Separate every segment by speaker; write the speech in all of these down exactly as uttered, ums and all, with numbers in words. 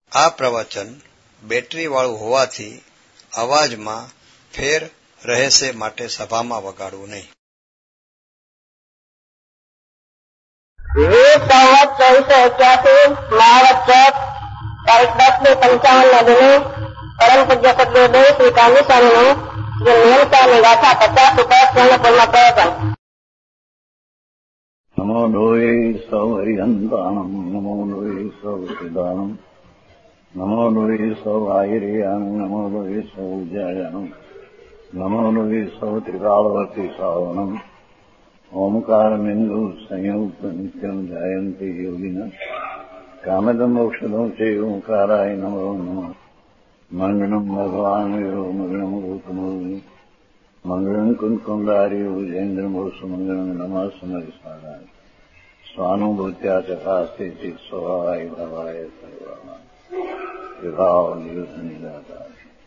Speaker 1: આ પ્રવચન બેટરીવાળું હોવાથી અવાજમાં ફેર રહેશે માટે સભામાં વગાડવું નહીં.
Speaker 2: વિવેક સંવત ચૌદસો એક્યાસી મહાવત ચોક તારીખ દસ બે પંચાવન ના દિને પરમ પૂજ્ય સદગુરુદેવ શ્રી કાંજી સ્વામીનું જે નિયમતાની ગાથા પચાસ ઉપર પૂર્ણપૂર્ણ પ્રવચન.
Speaker 3: નમો લોહે સૌ હરિહંતાણમ નમો લોહે સૌ સિદાનમ નમો લોહે સૌ આયર્યાન નમો લોહે સૌ જયાનમ નમો લોહે સૌ ત્રિકાળવતી સાવનમ ઓમકારમિંદુ સંયુક્ત નિત્યમ જાયંતિ યોગિના કામદમ ઔષધમ છે ઓંકારાય નમો નમઃ. મંગળમ ભગવાન વીરો મંગળમ ગૌતમોની મંગળમ કુંકુંડારી ઉજેન્દ્રમોષ મંગળમ નમઃ સમરિસ્વાદાય સ્વાનુભૂત્યા ચકાસ્તે ચિત સ્વભાવાય ભવાય સર્વમાં વિભાવ નિયુદ્ધ નિરાકાર.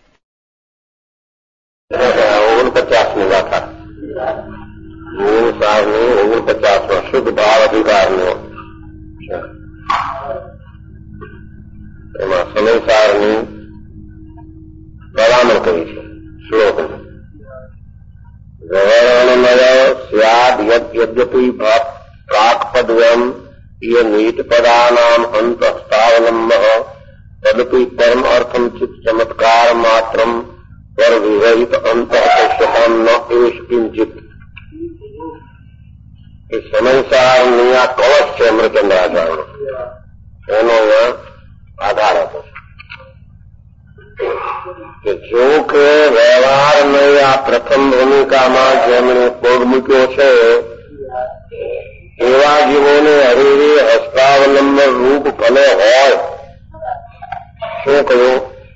Speaker 4: ઓગણપચાસની ગાથા મૂળ સારની ઓગણપચાસમાં શુદ્ધ ભાવ અધિકારનો એમાં સમયસારની ભલામણ કરી છે. શ્લોક વ્યવહારણમય સ્યાદ યદ્યપી પ્રાક્પદવ્યમ ય નીતપદાનામ અંતઃસ્થાવલંબ તદપી પરમ અર્થમ ચિત્ત ચમત્કાર માત્રમ પર વિરહિત અંતઃપશ્યતામ ન એષ કિંચિત. એ સમયસારની આ કવચ છે અમૃતચંદ્રાચાર્યનો, એનો આધાર હતો કે જો કે વ્યવહારની આ પ્રથમ ભૂમિકામાં જેમણે પગ મૂક્યો છે એવા જીવોને હરીરી હસ્તાવલંબન રૂપ ભલે હોય. શું કહ્યું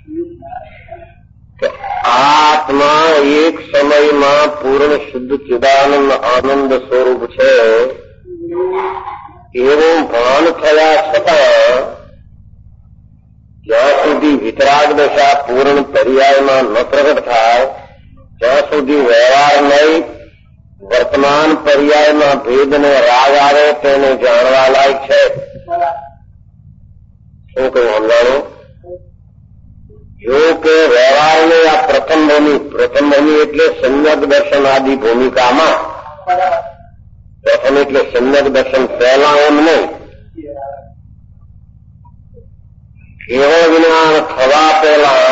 Speaker 4: કે આત્મા એક સમયમાં પૂર્ણ શુદ્ધ ચિદાનંદ આનંદ સ્વરૂપ છે એવું ભાન થયા છતાં જ્યાં સુધી વિતરાગ દશા પૂર્ણ પર્યાયમાં ન પ્રગટ થાય ત્યાં સુધી વ્યવહાર નહીં વર્તમાન પર્યાયમાં ભેદને રાગ આવે તેને જાણવા લાયક છે. શું કહ્યું સમજાણું? જો કે વ્યવહારને આ પ્રથમ ભૂમિ પ્રથમ ભૂમિ એટલે સમ્યક દર્શન આદિ ભૂમિકામાં પ્રથમ એટલે સમ્યક દર્શન પહેલા એમ નહીં, કેવળ જ્ઞાન થવા પહેલા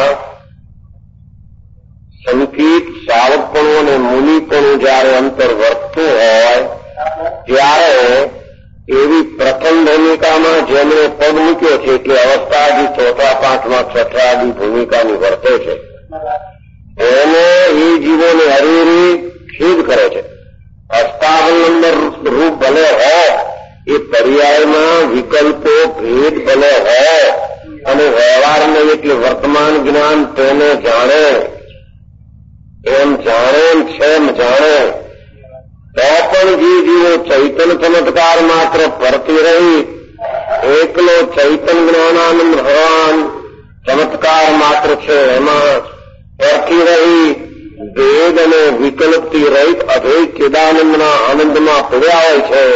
Speaker 4: સંકિત સાવકપણું અને મુનિપણું જયારે અંતર વર્તતું હોય ત્યારે એવી પ્રથમ ભૂમિકામાં જેમણે પગ મૂક્યો છે એટલે અવસ્થાથી ચોથા પાંચમા છઠ્ઠા આદિ ભૂમિકાની વર્તે છે એને એ જીવોને હરીરી ખેદ કરે છે. હસ્તાવલંબન રૂપ ભલે હોય એ પર્યાયમાં વિકલ્પો ભેદ ભલે હોય અને વ્યવહારને એટલે વર્તમાન જ્ઞાન તેને જાણે એમ જાણે છે એમ જાણે તો પણ જે જીવો ચૈતન ચમત્કાર માત્ર ફરતી રહી એકલો ચૈતન જ્ઞાનાનંદ ભગવાન ચમત્કાર માત્ર છે એમાં ફરતી રહી ભેદ અને વિકલ્પથી રહિત અભેદ ચિદાનંદના આનંદમાં પડ્યા હોય છે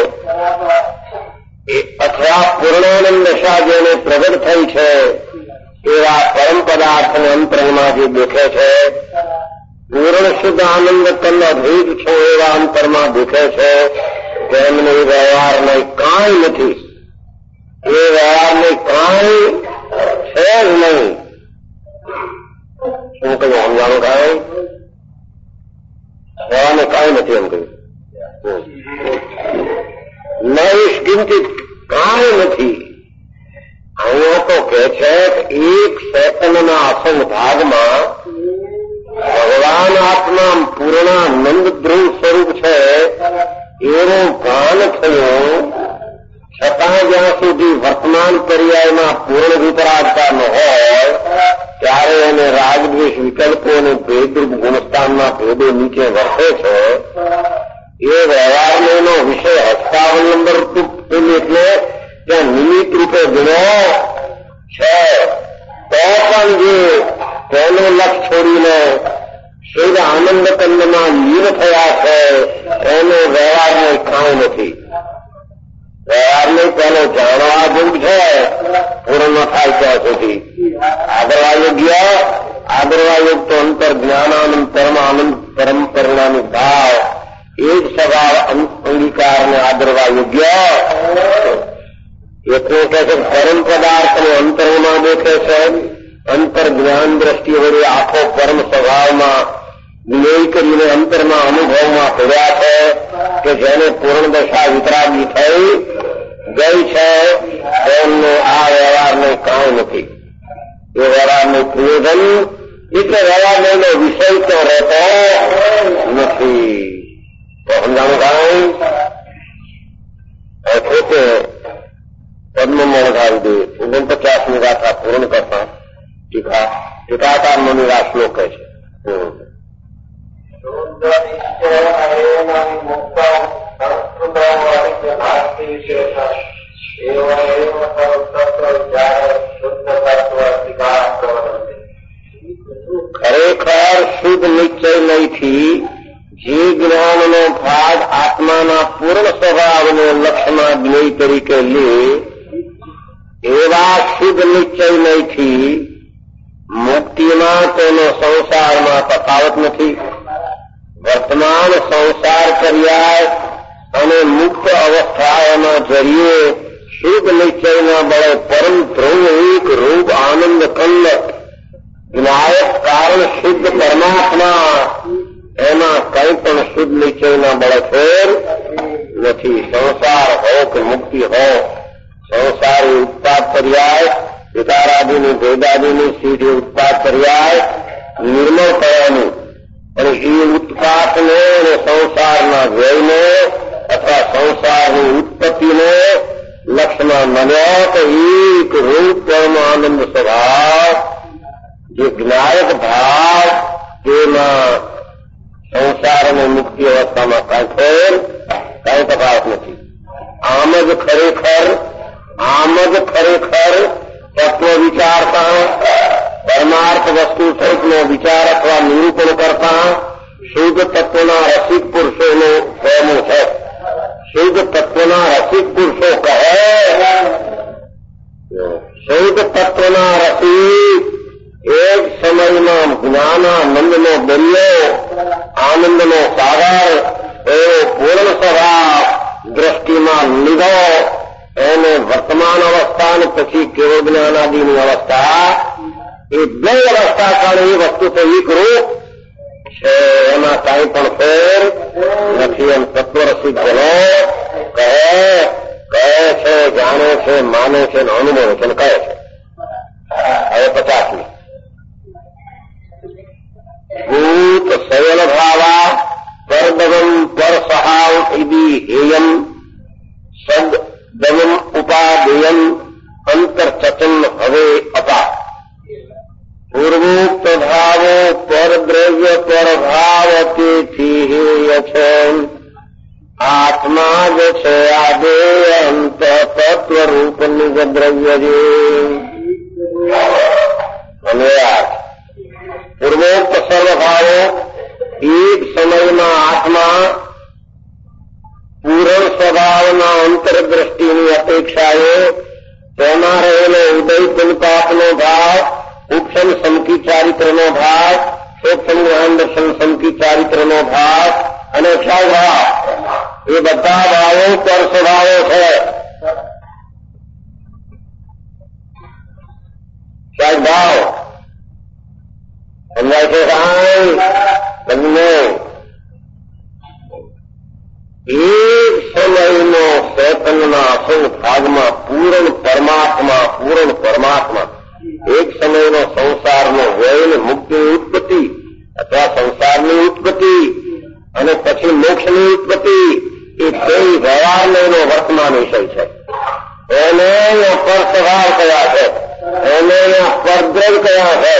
Speaker 4: અથવા પૂર્ણાનંદ દશા જેને પ્રગટ થઈ છે એવા પરમ પદાર્થને અંતરમાં જે દેખે છે પૂર્ણ શુદ્ધ આનંદ કંદ અભેદ છો એવા અંતરમાં દેખે છે તેમને એ વ્યવહારને કાંઈ નથી, એ વ્યવહારને કાંઈ છે જ નહીં. શું કહ્યું સમજાણું? કાંઈ વ્યવહારને કાંઈ નથી એમ કહ્યું. નહીં કિંચિત કાંઈ નથી. અહીંયા તો કે છે એક સેકન્ડના અસંગ ભાગમાં ભગવાન આત્મા પૂર્ણાનંદ ધ્રુવ સ્વરૂપ છે એવું ભાન થયું છતાં જ્યાં સુધી વર્તમાન પર્યાયમાં પૂર્ણ વિતરાગતા ન હોય ત્યારે એને રાગદ્વેષ વિકલ્પો અને ભેદરૂપ ગુણસ્થાનના ભેદો નીચે વર્તે છે. એ વ્યવહારનો વિષય હસ્તાવલંબન એટલે ત્યાં નિમિત્ત રૂપે ગુણો છે તો પણ જે તેનું લક્ષ છોડીને શુદ્ધ આનંદ કંદમાં લીન થયા છે એનો વ્યવહારને કાંઈ નથી. વ્યવહારને પહેલો જાણવા જેવું છે પૂર્ણ થાય ત્યાં સુધી आदरवायोग्य आदरवायुक्त अंतर ज्ञानानंद परमानंद परम परिणामी भाव एक स्वभाव अंगीकार में आदरवायोग्य એટલે કે પરમ પદાર્થને અંતરમાં દેખે છે, અંતર જ્ઞાન દ્રષ્ટિ વડે આખો પરમ સ્વભાવમાં વિનય કરીને અંતરમાં અનુભવમાં પડ્યા છે કે જેને પૂર્ણ દશા વિતરાગી થઈ ગઈ છે તેમને આ વ્યવહારને કાંઈ નથી. એ વ્યવહારનું પ્રયોજન એટલે વ્યવહારનો વિષય તો રહેતો નથી. તો સમજાણું કાંઈ ऐसे के पद्म मोहधारी दे ओगणपचासमी गाथा पूर्ण करता टीका टीकाकार मुनिरा श्लोक है. ખરેખર શુદ્ધ નિશ્ચય નહીંથી જે જ્ઞાનનો ભાગ આત્માના પૂર્ણ સ્વભાવને લક્ષ્યમાં જ્ઞેય તરીકે લે એવા શુદ્ધ નિશ્ચય નહીંથી મુક્તિમાં તેનો સંસારમાં તફાવત નથી. વર્તમાન સંસાર પર્યાય અને મુક્ત અવસ્થાઓના જરીએ શુદ્ધ નિશ્ચયના બળે પરમ ધ્રુવ એક રૂપ આનંદ કંદ વિનાયક કારણ શુદ્ધ પરમાત્મા એમાં કંઈ પણ શુદ્ધ નિશ્ચયના બળે ફેર નથી. સંસાર હો કે મુક્તિ હો, સંસારી ઉત્પાદ પર્યાય વિકારાદિની ભેદાદિની સીધી ઉત્પાદ પર્યાય નિર્મળ થવાનું અને એ ઉત્પાદને અને સંસારના વ્યયને અથવા સંસારની ઉત્પત્તિને લક્ષ્યમાં મળ્યો તો એક રૂપ પરમ આનંદ સ્વભાવ જે જ્ઞાયક ભાવ તેમાં સંસાર અને મુક્તિ અવસ્થામાં કાંઈ ફેર કાંઈ તફાવત નથી. આમ જ ખરેખર આમ જ ખરેખર તત્વ વિચારતા પરમાર્થ વસ્તુ સહિતનો વિચાર અથવા નિરૂપણ કરતા શુદ્ધ તત્વના રસિક પુરુષોનું કહેવું છે. શુદ્ધ તત્વના રસિક પુરુષો કહે શુદ્ધ તત્વના રસિક એક સમયમાં જ્ઞાનાનંદનો દરિયો આનંદનો સાગર એવો પૂર્ણ સ્વભાવ દ્રષ્ટિમાં લીધો એને વર્તમાન અવસ્થા અને પછી કેવળ જ્ઞાનાદિની અવસ્થા એ બે અવસ્થા કારણે એ વસ્તુ તો એકરૂપ છે, એમાં કાંઈ પણ ફેર નથી. એમ તત્વરસિક બનો કહે કહે છે, જાણે છે, માને છે ને અનુભવે છે ને કહે છે. હવે પચાસમી ભૂત સયલ ભાવા પરદવમ પર સહાવ ઇતિ હેયમ સદ દવમ ઉપાદેયમ અંતરચચન હવે અપા. પૂર્વોક્ત ભાવો પરદ્રવ્ય પરભાવ તેથી હેય છે. આત્મા જ છે આદે અંત તત્વરૂપ નિજ દ્રવ્ય જે. અને પૂર્વોક્ત સર્વભાવો એક સમયમાં આત્મા પૂર્ણ સ્વભાવના અંતરદ્રષ્ટિની અપેક્ષાએ તેમાં રહેલો ઉદય પુલપાપનો ભાવ, ઉપસમ સમકી ચારિત્રનો ભાવ, સૂક્ષ્મ જ્ઞાન દર્શન સમકી ચારિત્રનો ભાવ અને ક્ષય ભાવ એ બધા ભાવો પર સ્વભાવો છે. ક્ષય ભાવ સમજાય છે કાંઈ તમને? એક સમયનો ચેતનના અસંગ ભાગમાં પૂર્ણ પરમાત્મા પૂર્ણ પરમાત્મા એક સમયનો સંસારનો વ્યય મુક્તિની ઉત્પત્તિ અથવા સંસારની ઉત્પત્તિ અને પછી મોક્ષની ઉત્પત્તિ એ બે વ્યવહારનો એનો વર્તમાન વિષય છે. એને પર સ્વભાવ કયા છે, એને પરદ્રવ કયા છે.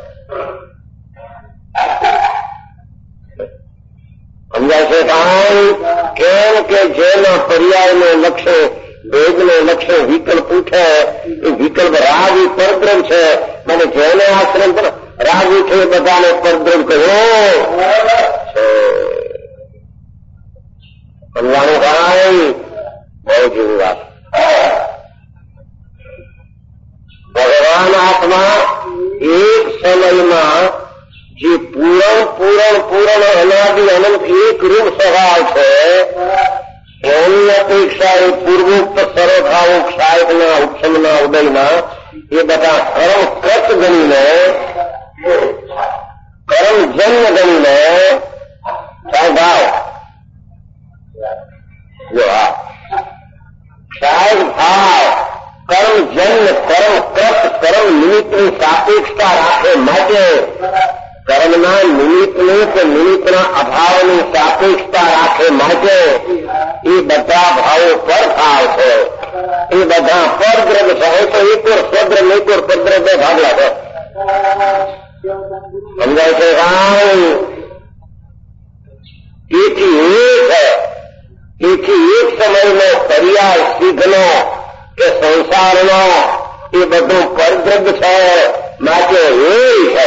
Speaker 4: સમજાય છે કાંઈ? કેમ કે જેના પર્યાયને લક્ષ્ય ભેદને લક્ષ્ય વિકલ્પ ઉઠે એ વિકલ્પ રાગ એ પરદ્રવ છે. અને જેને આશ્રમ પર રાગ ઉઠે એ બધાને પરદ્રવ કહ્યો છે. સમજાણું કાંઈ? બહુ જેવી વાત. ભગવાન આત્મા એક સમયમાં જે પૂરણ પૂરણ પૂરણ અનાદિ અનંત એક રૂપ સ્વભાવ છે એની અપેક્ષા એ પૂર્વોક્ત સર્વભાવો ક્ષાયકના ઉત્સવના ઉદયના એ બધા કર્મ કૃત ગણીને કર્મજન્ય ગણીને ભાવ જો આ ક્ષાયક ભાવ કર્મજન્ય કર્મ કૃત કર્મ નિમિત્તની સાપેક્ષતા રાખે માટે કર્મના નિમિત્તની કે નિમિત્તના અભાવની સાપેક્ષતા રાખે માટે એ બધા ભાવો પર ભાવ છે. એ બધા પરદ્રવ્ય છે. તો એક ઓર સ્વદ્રવ્ય એક ઓર પરદ્રવ્ય બે ભાગલા છે. સમજાય છે? એથી એક એથી એક સમયનો પર્યાય સિદ્ધનો કે સંસારનો એ બધું પરદ્રવ્ય છે માટે એ છે.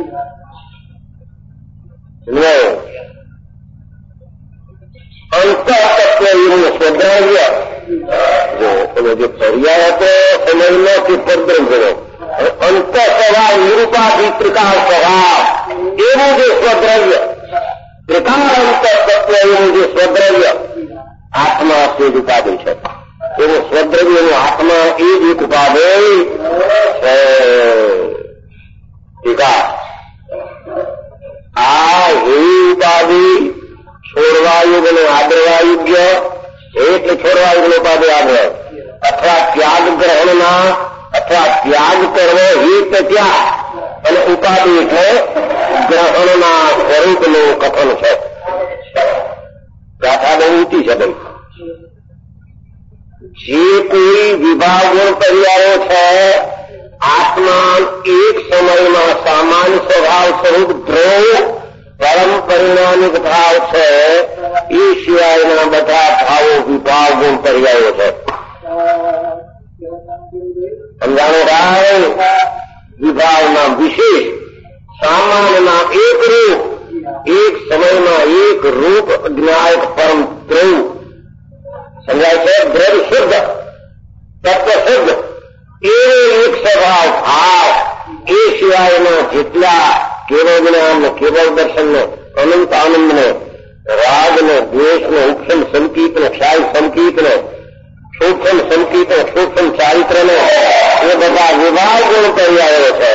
Speaker 4: અંતઃતત્વ એવું સ્વદ્રવ્ય જો જે પર્યાય હતો સમયનો કે પરદ્રવ્યનો અંત સ્વભાવ નિરૂપાધિ ત્રિકાળ સ્વભાવ એવું જે સ્વદ્રવ્ય ત્રિકાળ અંતઃતત્વ એવું જે સ્વદ્રવ્ય આત્મા તે જ ઉપાધિ છે. એવું સ્વદ્રવ્યનું આત્મા એ જ એક ઉપાધિ છે. વિકાસ આ એવી ઉપાધિ છોડવા યુગ અને આદરવા યોગ્ય એટલે છોડવા યુગ ઉપાધિ આદરે અથવા ત્યાગ ગ્રહણના અથવા ત્યાગ કરવો હિત ત્યાગ અને ઉપાધિ એટલે ગ્રહણના સ્વરૂપનું કથન છે. ગાથા બહુ ઊંચી છે ભાઈ. જે કોઈ વિભાગ ગુણ પર્યાયો છે આત્મા એક સમયમાં સામાન્ય સ્વભાવ સ્વરૂપ ધ્રુવ પરમ પરિણામિક ભાવ છે. એ સિવાયના બધા ભાવો વિભાગ ગુણ પર્યાયો છે. સમજાણું ભાઈ? વિભાવના વિશેષ સામાન્યના એક રૂપ એક સમયમાં એક રૂપ જ્ઞાયક પરમ ધ્રુવ સમજાય છે. દ્રવ્ય શુદ્ધ તત્વ શુદ્ધ એ એક સ્વભાવ ભાવ એ સિવાયના જેટલા કેવળ જ્ઞાનને કેવળ દર્શનને અનંત આનંદને રાગને દ્વેષને ઉપસમ સંકીતને ક્ષાય સંકીતને સૂક્ષ્મ સંકીત સૂક્ષ્મ ચારિત્રને એ બધા વિભાગ ગુણ પર્યાયો છે.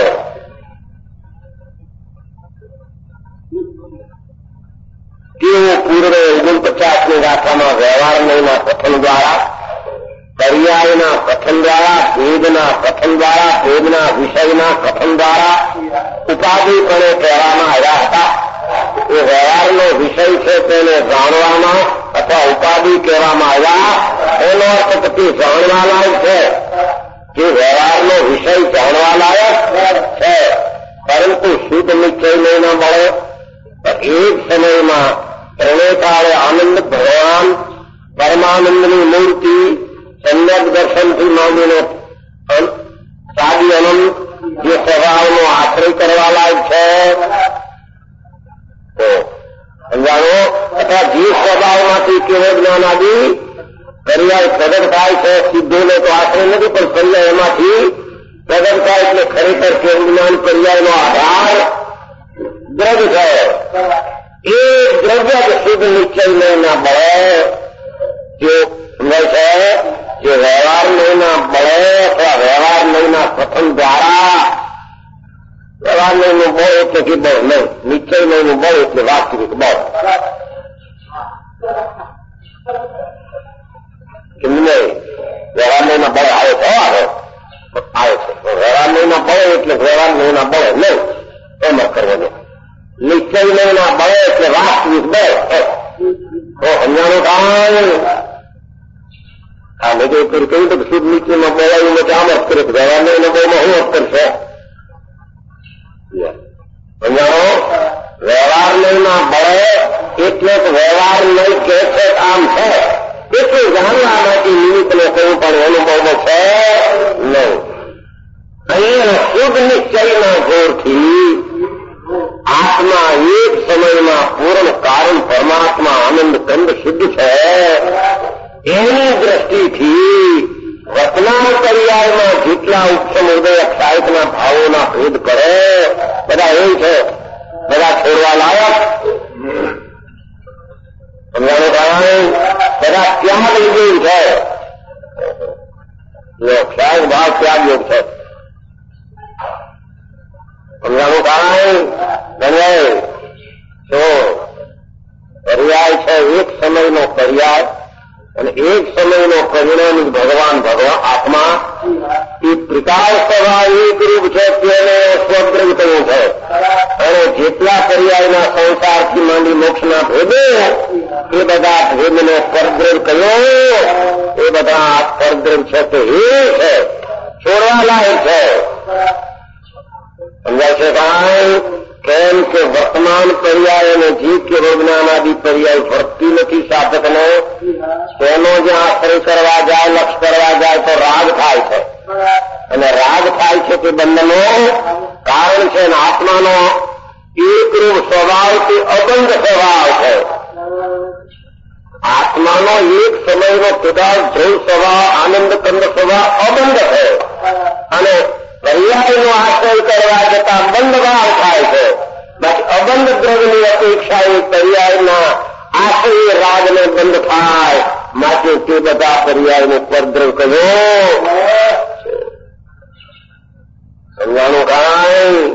Speaker 4: તેઓ પૂર્વે ઓગણપચાસની ગાથામાં વ્યવહાર નયના કથન દ્વારા પર્યાયના કથન દ્વારા ભેદના કથન દ્વારા ભેદના વિષયના કથન દ્વારા ઉપાધિપણે કહેવામાં આવ્યા હતા. એ વ્યવહારનો વિષય છે તેને જાણવામાં અથવા ઉપાધિ કહેવામાં આવ્યા. એનો અર્થ પછી જાણવા લાયક છે કે વ્યવહારનો વિષય જાણવા લાયક છે પરંતુ શુદ્ધ નિશ્ચય નહીં ન મળે. એક સમયમાં ત્રણેકાળે આનંદ ભગવાન પરમાનંદની મૂર્તિ સમ્યક દર્શનથી માંડીને સાદી અનંત જે સ્વભાવનો આશ્રય કરવા લાયક છે તો સમજાવો. અથવા જે સ્વભાવમાંથી કેવળ જ્ઞાન આદિ પર્યાય પ્રગટ થાય છે સિદ્ધોને તો આશ્રય નથી પણ પર્યાય એમાંથી પ્રગટ થાય એટલે ખરેખર કેવળ જ્ઞાન પર્યાયનો આધાર દ્રવ્ય છે. એ દ્રવ્ય જ શુદ્ધ નિશ્ચય નહીં ના બળે જે સમજાય છે જે વ્યવહાર નહીં ના બળે અથવા વ્યવહાર નહીં ના કથન દ્વારા વ્યવહાર નહીંનું બળ એટલે કે બળ નહીં નિશ્ચય નહીંનું બળ એટલે વાસ્તવિક બળ કે નહીં. વ્યવહાર નહીંના બળે આવે છે આવે આવે છે વ્યવહાર નહીંના બળે એટલે વ્યવહાર નહીંના બળે નહીં એમ કરવાનું. નિશ્ચય નહીંના બળે એટલે વાસ્તવિક બળ તો સમજાણું થાય. આ મેં કહ્યું કહ્યું તો શુદ્ધ નીચેમાં બોલાવીને કે આમ જ કરે વ્યવહાર નહીંના બળમાં હું જ કરશે. સમજાણો? વ્યવહાર નહીંના બળે એટલે વ્યવહાર નહીં કે છે આમ છે એટલું જાણવા માટે નિમિત્તને કહ્યું પણ અનુભવમાં છે નહીં. અહીંયા શુદ્ધ નિશ્ચયના જોરથી આત્મા એક સમયમાં પૂર્ણ કારણ પરમાત્મા આનંદ કંદ શુદ્ધ છે એની દ્રષ્ટિથી વર્તમાન પર્યાયમાં જેટલા ઉત્તમ ઉદય સાહિત્યના ભાવોના ભેદ કરે બધા એ છે, બધા છોડવા લાયક સમજાણું કારણ બધા ત્યાગ લીધું છે. ખ્યાલ ભાવ ત્યાગ યોગ છે. સમજાણું કારણ તમે જો પર્યાય છે એક સમયનો પર્યાય અને એક સમયનો પરિણામ ભગવાન ભગવાન આત્મા એ પ્રકાશ સ્વભાવ એક રૂપ છે તેને સ્વદ્રવ કહ્યું છે. અને જેટલા પર્યાયના સંસારથી માંડી મોક્ષના ભેદો એ બધા ભેદને પરદ્રવ કહ્યો. એ બધા પરદ્રવ છે તે એ છે, છોડવા લાયક છે. સમજાય છે કાંઈ? કેમ કે વર્તમાન પર્યાય અને જીવ કે રોજ્ઞાનાદિ પર્યાય વર્તતી નથી સાધકને. તેનો જે આશ્રય કરવા જાય, લક્ષ કરવા જાય તો રાગ થાય છે. અને રાગ થાય છે તે બંધનો કારણ છે. અને આત્માનો એકરૂપ સ્વભાવ તે અબંધ સ્વભાવ છે. આત્માનો એક સમયનો પિતા ધ્રુવ સ્વભાવ, આનંદ કંદ સ્વભાવ અબંધ છે. અને પર્યાયનો આશ્રય કરવા જતાં બંધ ભાવ થાય છે. બાકી અબંધ દ્રવ્યની અપેક્ષા એ પર્યાયના આશ્રય રાગને બંધ થાય. માટે તે બધા પર્યાયને પરદ્રવ કહ્યો. સમજાણું કાંઈ?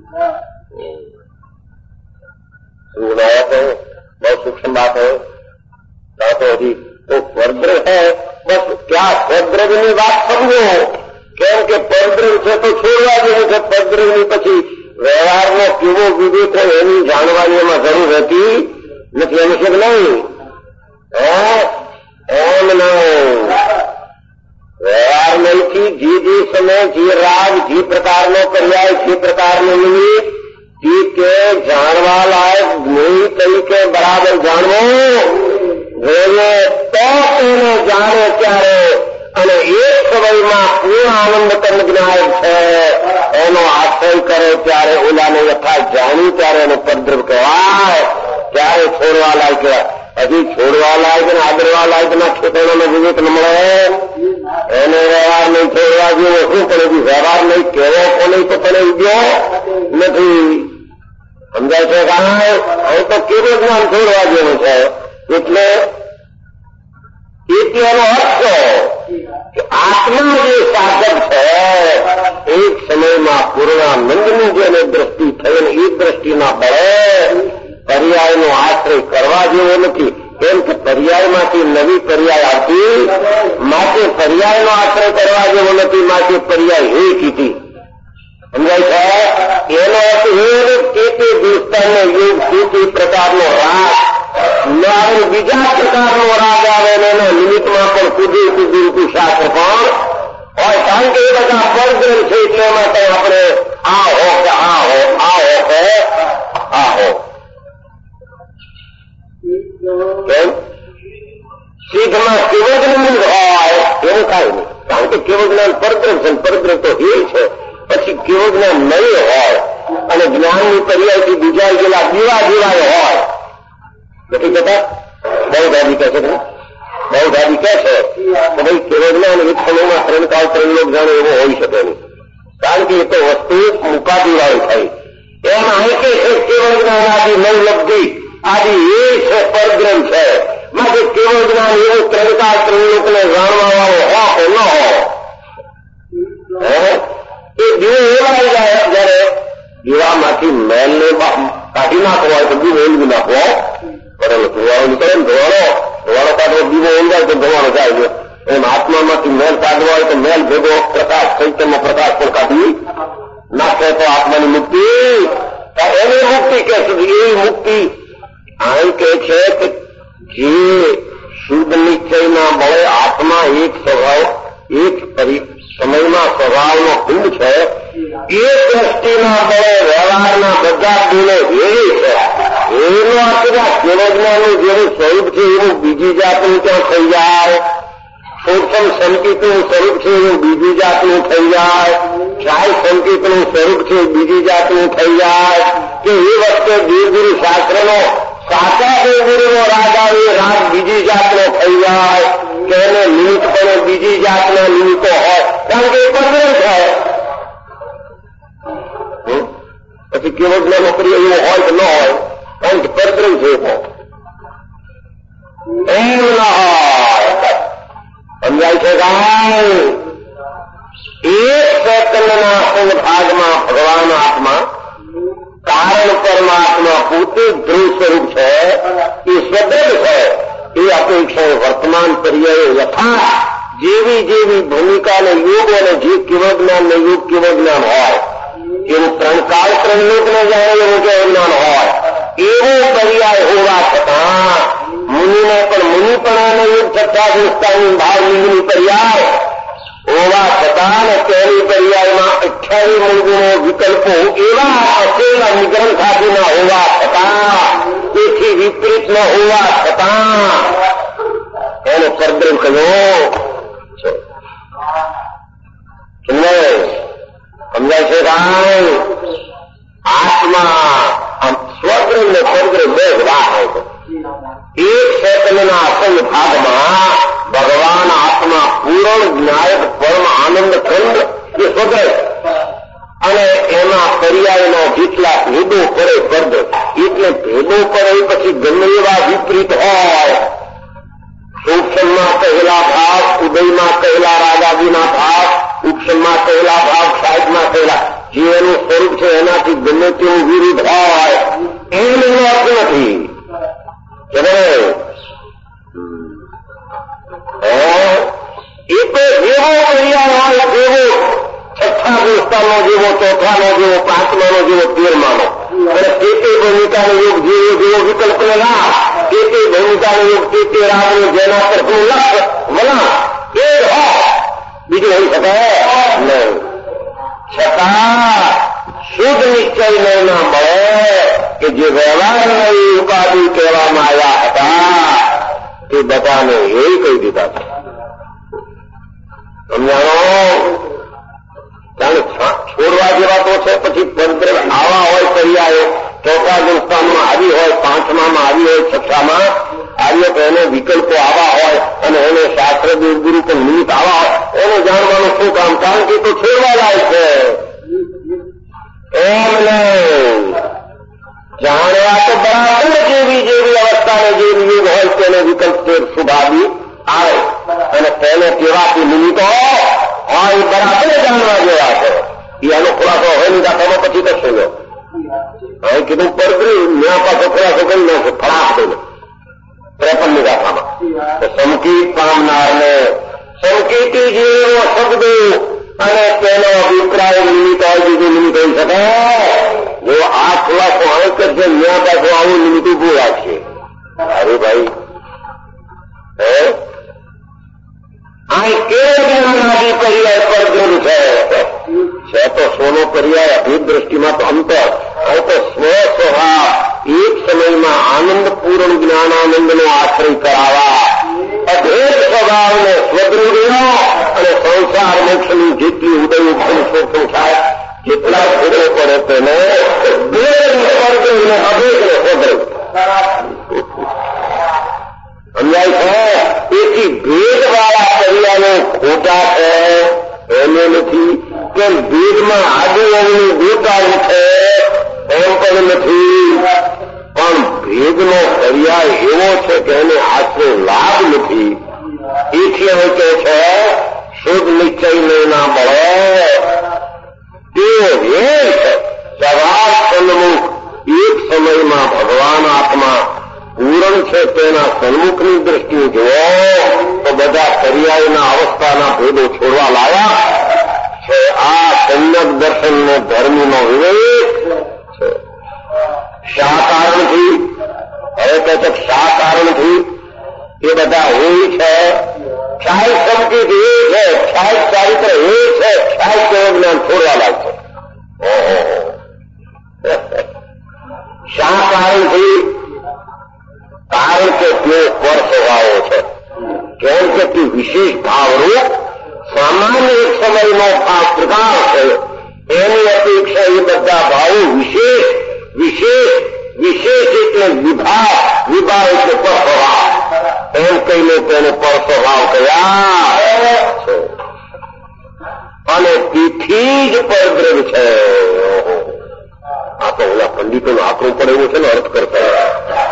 Speaker 4: समझाया है, बहुत सूक्ष्म बात है. तो अभी तो परद्रव है, बस क्या परद्रवની વાત સમજો. કેમ કે પરદ્રવ છે તો છોડવા જેવું છે. પરદ્રવની પછી વ્યવહારનો કેવો વિવેક હોય એની જાણવાની એમાં જરૂર હતી નથી. એમ છે કે નહીં? એમ નહીં. વ્યવહાર નહીંથી જે જે સમય જે રાગ જે પ્રકારનો પર્યાય જે પ્રકારનો નિમિત્ત જે કે જાણવા લાયક જ્ઞેય તરીકે બરાબર જાણવો જોઈએ તો તેને જાણે ત્યારે. અને એક સમયમાં પૂર્ણ આનંદ કંદ જ્ઞાય છે એનો આશ્રય કરે ત્યારે ઓલાને યથા જાણ્યું ત્યારે એનો પરદ્રવ કહેવાય. ત્યારે છોડવા લાયક હજી છોડવા લાયક ને આદરવા લાયક ના ઠેકાણાનો વિવેક ન મળે. એને વ્યવહાર નહીં છોડવા જેવો શું કરે? વ્યવહાર નહીં કેવો કોને તો પણ ગયો નથી. સમજાય છે કાંઈ? હવે તો કેવું જ્ઞાન છોડવા જેવું છે. એટલે એટલે એનો અર્થ કે આત્મા જે સાધક છે એક સમયમાં પૂર્ણાનંદની જેને દ્રષ્ટિ થઈ ને એ દ્રષ્ટિના બળે પર્યાયનો આશ્રય કરવા જેવો નથી. કેમ કે પર્યાયમાંથી નવી પર્યાય આવતી માટે પર્યાયનો આશ્રય કરવા જેવો નથી. માટે પર્યાય હે કીધી. સમજાય છે? એનો અર્થ એ કે તે દુસ્તાનનો યોગ તે પ્રકારનો રાગ ન બીજા પ્રકારનો રાગ આવે ને એના નિમિત્તમાં પણ કુદી કુદી રૂપી શાસ્ત્ર પણ હોય. કારણ કે એ બધા પરદ્રવ છે એટલે એમાં કઈ આપણે આ હો કે આ હો આ હો કે આ હો કેમ શીખમાં કેવો જ્ઞાન હોય એવું કાંઈ નહીં. કારણ કે કેવો જ્ઞાન પરદ્રવ છે. પરદ્રવ તો એ છે. પછી કેવો જ્ઞાન નહીં હોય અને જ્ઞાનની પર્યાયથી બીજા ગયેલા દીવા દીવાય હોય નથી કહેતા. બહુ દાદી કહે છે બહુ દાદી કહે છે કે ભાઈ કેવો જ્ઞાન એક સમયમાં ત્રણ કાળ ત્રણ લોક જાણે એવો હોઈ શકે નહીં. કારણ કે એ તો વસ્તુ મુકાતી વાળી થઈ. એમ અહીં કે છે કેવો જ્ઞાન આદિ નવલબ્ધિ આદિ એ છે પરદ્રવ છે. માટે કેવો જ્ઞાન એવું ત્રણ કાળ ત્રણ લોકને જાણવા વાળો હો કે ન હો. એ દીવો એવાય જાય જયારે દીવામાંથી મેલને કાઢી નાખવો હોય તો દીવો ઓલવી નાખવો બરાબર. ધોવાળો નીકળે ને ધોવાળો ધોવાળો કાઢવો દીવો ઓલવાય તો ધોવાળો જાય છે. એમ આત્મામાંથી મેલ કાઢવા હોય તો મેલ ભેગો પ્રકાશ ચૈતન્ય પ્રકાશ પણ કાઢી નાખે તો આત્માની મુક્તિ. એની મુક્તિ કે છે એવી મુક્તિ આમ કે છે કે જે શુદ્ધ નિશ્ચયના બળે આત્મા એક સ્વભાવ એક સમયમાં સ્વભાવનો પિંડ છે એ દ્રષ્ટિના બળે વ્યવહારના બધા ગુણો એવી છે. એનો આખા કેવજ્ઞાનનું જેવું સ્વરૂપ છે એવું બીજી જાતનું ક્યાં થઈ જાય. સૂક્ષ્મ સંકેતનું સ્વરૂપ છે એવું બીજી જાતનું થઈ જાય. ખ્યાલ સંકેતનું સ્વરૂપ છે બીજી જાતનું થઈ જાય. કે એ વખતે દેવગુરુ શાસ્ત્રનો સાચા દેવગુરુનો રાગ આવે રાગ બીજી જાતનો થઈ જાય. કે એને નિમિત્તપણે બીજી જાતના નિમિત્તો હોય, કારણ કે એ પરગ્રંથ હોય. પછી કેવળ નોકરી એવો હોય કે ન હોય, કારણ કે પરગ્રંથ એવો એમ ન હોય. સમજાય છે કાંઈ? એક સેકન્ડના અસંગ ભાગમાં ભગવાન આત્મા, કારણ પરમાત્મા પોતે ધ્રુવ સ્વરૂપ છે, એ સ્વદેવ છે. એ અપેક્ષાએ વર્તમાન પર્યાય યથા જેવી જેવી ભૂમિકાને યોગ અને જે કેવળ જ્ઞાન ને યોગ કેવળ જ્ઞાન હોય, એવું ત્રણ કાળ ત્રણ લોકને જાણે એવું કેવળ જ્ઞાન હોય, એવો પર્યાય હોવા છતાં મુનિને પણ મુનિપણાને યુગ છઠ્ઠા સંસ્થાની ભાવ લીધની પર્યાય હોવા છતાં ને પહેલી પર્યાયમાં અઠ્યાવીસ મૂળગુણો વિકલ્પો એવા અસેલા નિગ્રંથાદિના હોવા છતાં, તેથી વિપરીત ન હોવા છતાં એનો પરદ્રમ કયો છે. સમજાય છે કાંઈ? આત્મા આમ સ્વગ્રહ ને પરગ્રહ બે વાત હોય છે. એક સેકન્ડના અસંગ ભાગમાં ભગવાન આત્મા પૂર્ણ જ્ઞાયક પરમ આનંદ ખંડ એ સ્વગ્રહ, અને એમાં પર્યાયના જેટલા ભેદો કરે પર્દ, એટલે ભેદો કરે પછી ગમે એવા વિપરીત હોય. સૂક્ષ્મમાં કહેલા ભાવ, ઉદયમાં કહેલા રાગાદિના ભાવ, સૂક્ષ્મમાં કહેલા ભાવ, સાહિત્યમાં કહેલા જે એનું સ્વરૂપ છે એનાથી ગમે તેવું વિરુદ્ધ હોય, એમ એનો અર્થ નથી. એ તો જેવો પર્યાય હોય તેવો છઠ્ઠા દોસ્તાનો જેવો, ચોથાનો જેવો, પાંચમાનો જેવો, તેરમાનો, અને તે તે ભૂમિકાનો યોગ જેવો જેવો વિકલ્પને ના, તે તે ભૂમિકાનો યોગ તે તે રાગનો જેના પર હું લક્ષ વલણ એ હોય, બીજું હોઈ શકે નહીં. છતાં શુદ્ધ નિશ્ચય નહીં ના મળે કે જે વ્યવહારની ઉપાધિ કહેવામાં આવ્યા હતા તે બધાને એ કહી દીધા છે. સમજાણો? કારણ છોડવા જેવા તો છે. પછી પંદર આવા હોય પર્યાયો, ચોથા સંસ્થાનમાં આવી હોય, પાંચમામાં આવી હોય, છઠ્ઠામાં આવી તો એને વિકલ્પો આવા હોય, અને એને શાસ્ત્ર દેવગુરુ પણ નિમિત્ત આવા હોય, એને જાણવાનું શું કામ? કારણ કે તો છોડવા લાયક છે. એમને જાણવા તો બરાબર જેવી જેવી અવસ્થાને જેવી યુગ હોય તેને વિકલ્પ શુભાવી આવે, અને તેને કેવાથી નિમિત્તો હોય એ બરાબર જાણવા જેવા છે. એ આનો ખુલાસો હોય નહીં દાખામાં પછી કરશો લો. હવે કીધું પરગ્રી ન્યા પાછો ખુલાસો કરી નાખે ફરાક થઈને ત્રેપનની દાખામાં. સંકિત પામનારને સંકેતી જેવો શબ્દ અને તેનો અભિપ્રાય નિમિત્ત હોય, બીજું નિમિત્ત હોઈ શકે. જો આ ખુલાસો હવે કરશે ન્યા પાછો આવું નિમિત્ત ઉભું રાખશે. અરે ભાઈ આ કેવો જ્ઞાનવાદી પર્યાય પરગ્રહ છે તો સોનો પર્યાય અભેદ દ્રષ્ટિમાં તો અંતર, હવે તો સ્વ સ્વભાવ એક સમયમાં આનંદપૂર્ણ જ્ઞાનાનંદનો આશ્રય કરાવવા, અભેદ સ્વભાવને સ્વદ્રુગનો અને સંસાર મોક્ષની જેટલી ઉદય ઉપનિષદ થાય જેટલા ભેદો પડે તેને ભેદ પરગ્રહને અભેદને સ્વદ્રુગ સમજાય છે. એથી ભેદવાળા પર્યાયો ખોટા છે એને નથી, કે ભેદમાં આદિઓની ગોટાળું છે એમ પણ નથી, પણ ભેદનો પર્યાય એવો છે કે એને આશરે લાભ નથી. એથી હવે કે છે શુદ્ધ નિશ્ચય નહીં ના મળે તે વેર છે. સવાર સન્મુખ એક સમયમાં ભગવાન આત્મા પૂરણ છે તેના સન્મુખની દ્રષ્ટિએ જુઓ તો બધા પર્યાયના અવસ્થાના ભેદો છોડવા લાયા છે. આ સમ્યક દર્શનને ધર્મીનો વિવેક છે. શા કારણથી? હવે કહે છે શા કારણથી એ બધા હોય છે. ખ્યાલ સંકેત એ છે, ખ્યાલ ચારિત્ર એ છે, ખ્યાલ કેવું જ્ઞાન છોડવા લાગશે. શા કારણથી? કારણ કે તે પર સ્વભાવો છે. કેમ કે તે વિશેષ ભાવરૂપ સામાન્ય એક સમયનો આ પ્રકાર છે. એની અપેક્ષા એ બધા ભાવો વિશેષ વિશેષ વિશેષ એટલે વિભાગ, વિભાગ એટલે પર સ્વભાવ એમ કહીને તેને પર સ્વભાવ કહ્યા છે. અને તેથી જ પરદ્રવ્ય છે. આ તો ઓલા પંડિતોનું આકરું પડે એવું છે ને અર્થ કરતા.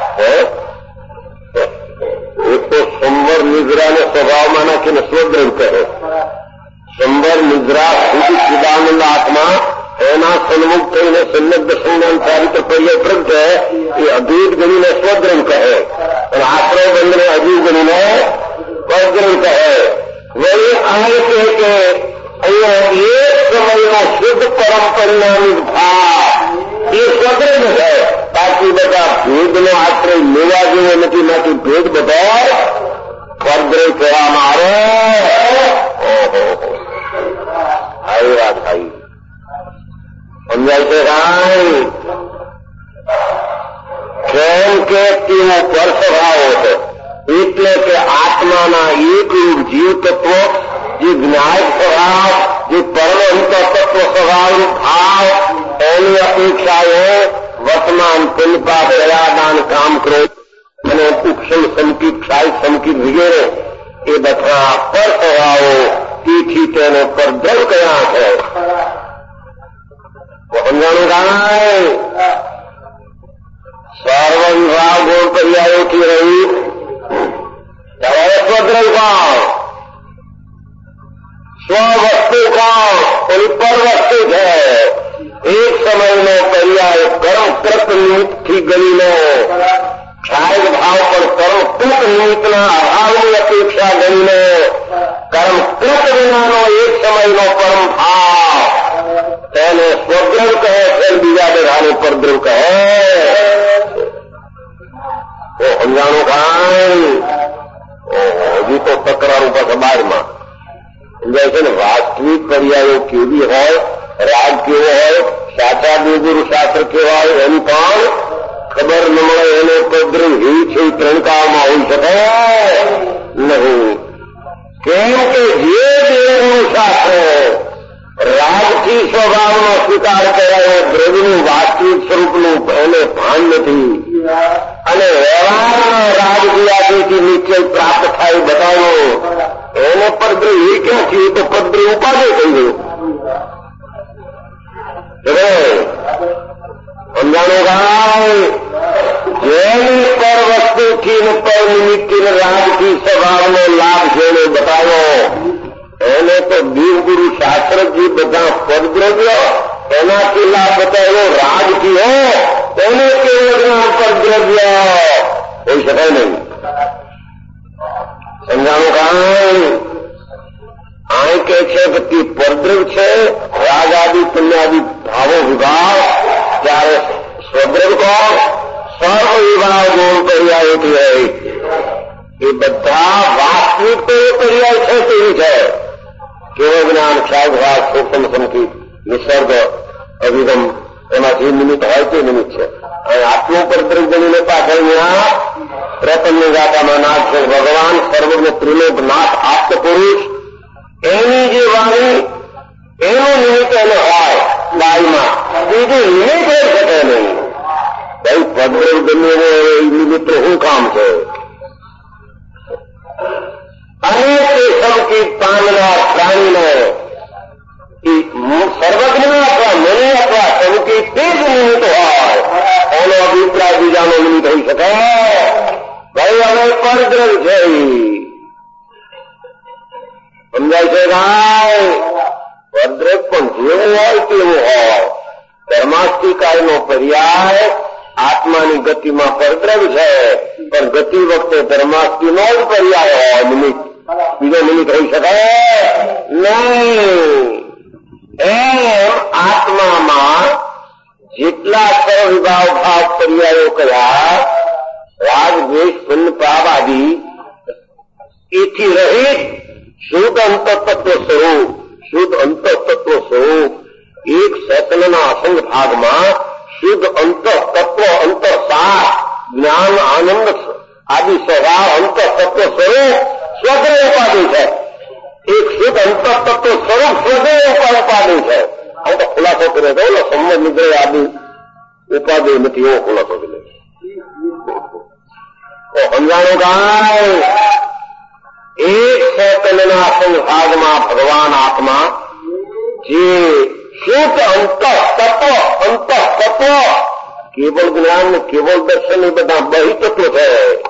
Speaker 4: એક તો સંવર નિદ્રાને સ્વભાવમાં નાખીને સ્વદ્રવ્ય કહે. સંવર નિદ્રા સુધી ચિદાનંદ આત્મા એના સન્મુખ થઈને સંલગ્ન સંજ્ઞાન ચારિત્ર પર્યાય પ્રગટે એ અદ્વૈત ગણીને સ્વદ્રવ્ય કહે અને આશ્રય બંધને અજીવ ગણીને પરદ્રવ્ય કહે. વળી આ કહે કે અહીંયા એક સમયનો શુદ્ધ પરમ પરિણામી ભાવ એ સ્વદ્રવ્ય છે. બાકી બધા ભેદનો આશ્રય લેવા જેવો નથી. માંથી ભેદ બધા પરદ્રવ્ય કહેવામાં આવે. આવી વાત થાય સમજાય છે કાંઈ? કેમ કે તેઓ પર સ્વભાવ હતો એટલે કે આત્માના એક રૂપ જીવ તત્વ જે જ્ઞાન સ્વભાવ જે પરમહંત તત્વ સ્વભાવ ભાવ એની અપેક્ષાએ વર્તમાન કલ્પા દયાદાન કામ ક્રોધ અને ઉપસમ સંકિત ક્ષાય સંકિત વગેરે એ બધા પર સ્વભાવો તેથી તેને પરદ્રવ્ય કયા છે. સમજાણું કાંઈ? સર્વ વિભાગ ગુણ પર્યાયોથી રહી ત્યારે સ્વદ્રવ્ય કોણ? સ્વવસ્તુ કોણ? એની પર વસ્તુ છે. એક સમયનો પર્યાય કર્મકૃત નિમિત્તથી ગણીને ક્ષાય ભાવ પર કર્મકૃત નિમિત્તના અભાવની અપેક્ષા ગણીને કર્મકૃત વિનાનો એક સમયનો પરમ ભાવ તેને સ્વદ્રવ્ય કહે છે. બીજા બધાને પરદ્રવ્ય કહે. તો સમજાણું કાંઈ? હજી તો તકરારું પાસે બારમાં સમજાય છે ને. વાસ્તવિક પર્યાયો કેવી હોય, રાગ કેવો હોય, સાચા દેવગુરુ શાસ્ત્ર કેવા હોય એની પણ ખબર ન મળે. એને પરદ્રવ્ય એવી છે એ ત્રણ કાળમાં હોઈ શકે નહીં. કેમ કે જે દેવગુરુ શાસ્ત્ર રાજથી સ્વભાવનો સ્વીકાર કરાયો દ્રવ્યનું વાસ્તવિક સ્વરૂપનું એને ભાન નથી અને વ્યવહારમાં રાજગીયાથી નિશ્ચય પ્રાપ્ત થાય બતાવો એને પરદ્રવ્ય એ ક્યાં છે? એ તો પરદ્રવ્ય ઉપાધિ થઈ ગયું. સમજાણું કાંઈ? જેની પર વસ્તુથી ને પર નિમિત્તથી રાજથી સ્વભાવનો લાભ છે એને બતાવો એને તો દેવગુરુ શાસ્ત્ર જે બધા પરદ્રવ્ય એનાથી લાભ બતાવ્યો રાજથી હો એને કેવું પરદ્રવ્ય હોઈ શકાય નહીં. સમજાણું કાંઈ? અહીં કે છે કે તે પરદ્રવ્ય છે. રાગ આદિ પુણ્યાદિ ભાવો વિભાવ ત્યારે સ્વદ્રવ્ય કોણ? સર્વ વિભાવ ગુણ પર્યાયોથી હોય એ બધા વાસ્તવિક તો એ પર્યાય છે તેવી છે. કેવો જ્ઞાન ક્ષાય ભાવ સૂક્ષ્મ સંકિત નિસર્ગ અભિગમ એમાં જે નિમિત્ત હોય તે નિમિત્ત છે. અને આત્મો પરદ્રવ્ય ગણીને પાછળ ત્યાં પ્રથમની ગાથામાં નાથ છે ભગવાન સર્વજ્ઞ ત્રિલોક નાથ આપ્ત પુરુષ એની જે વાણી એનું નિમિત્ત એને હોય ગાયમાં બીજું નિમિત્ત હોઈ શકે નહીં. ભાઈ પરદ્રવ્ય ગમે એ નિમિત્ત શું કામ છે? અને તે સંકિત પામનાર પ્રાણીને સર્વજ્ઞ અથવા મની અથવા સંકિત તે જ નિમિત્ત હોય એનો અભિપ્રાય બીજાનો નિમિત્ત હોઈ શકે. ભાઈ હવે પરદ્રવ્ય છે સમજાય છે કાંઈ? પરદ્રવ્ય પણ જેવું હોય તેવું હોય. ધર્માસ્તિકાયનો પર્યાય આત્માની ગતિમાં પરદ્રવ્ય છે પણ ગતિ વખતે ધર્માસ્તિનો જ પર્યાય હોય નિમિત્ત. બીજો નિમિત્ત હોઈ શકે નહીં. એમ આત્મામાં જેટલા સર્વવિભાવ ભાવ પર્યાયો કયા રાગ દ્વેષ પુણ્ય પાપ આદિ એથી રહિત શુદ્ધ અંતઃતત્વ સ્વરૂપ શુદ્ધ અંતઃતત્વ સ્વરૂપ એક સેકન્ડના અસંગ ભાગમાં શુદ્ધ અંતઃતત્વ અંતઃસાર જ્ઞાન આનંદ આદિ સ્વભાવ અંતઃતત્વ સ્વરૂપ સ્વદ્રવ્ય ઉપાધિ છે. એક શુદ્ધ અંતઃતત્વ સ્વરૂપ સ્વદ્રવ્ય ઉપાધિ છે. આ તો ખુલાસો કર્યો હતો ને સંબંધ નિગ્રહ આદિ ઉપાધિ નથી એવો ખુલાસો કર્યો. તો સમજાણું કાંઈ એક સેકન્ડના સંભાગમાં ભગવાન આત્મા જે શુદ્ધ અંત તત્વ અંત તત્વ કેવળ જ્ઞાન ને કેવળ દર્શન એ બધા બહી તત્વ છે.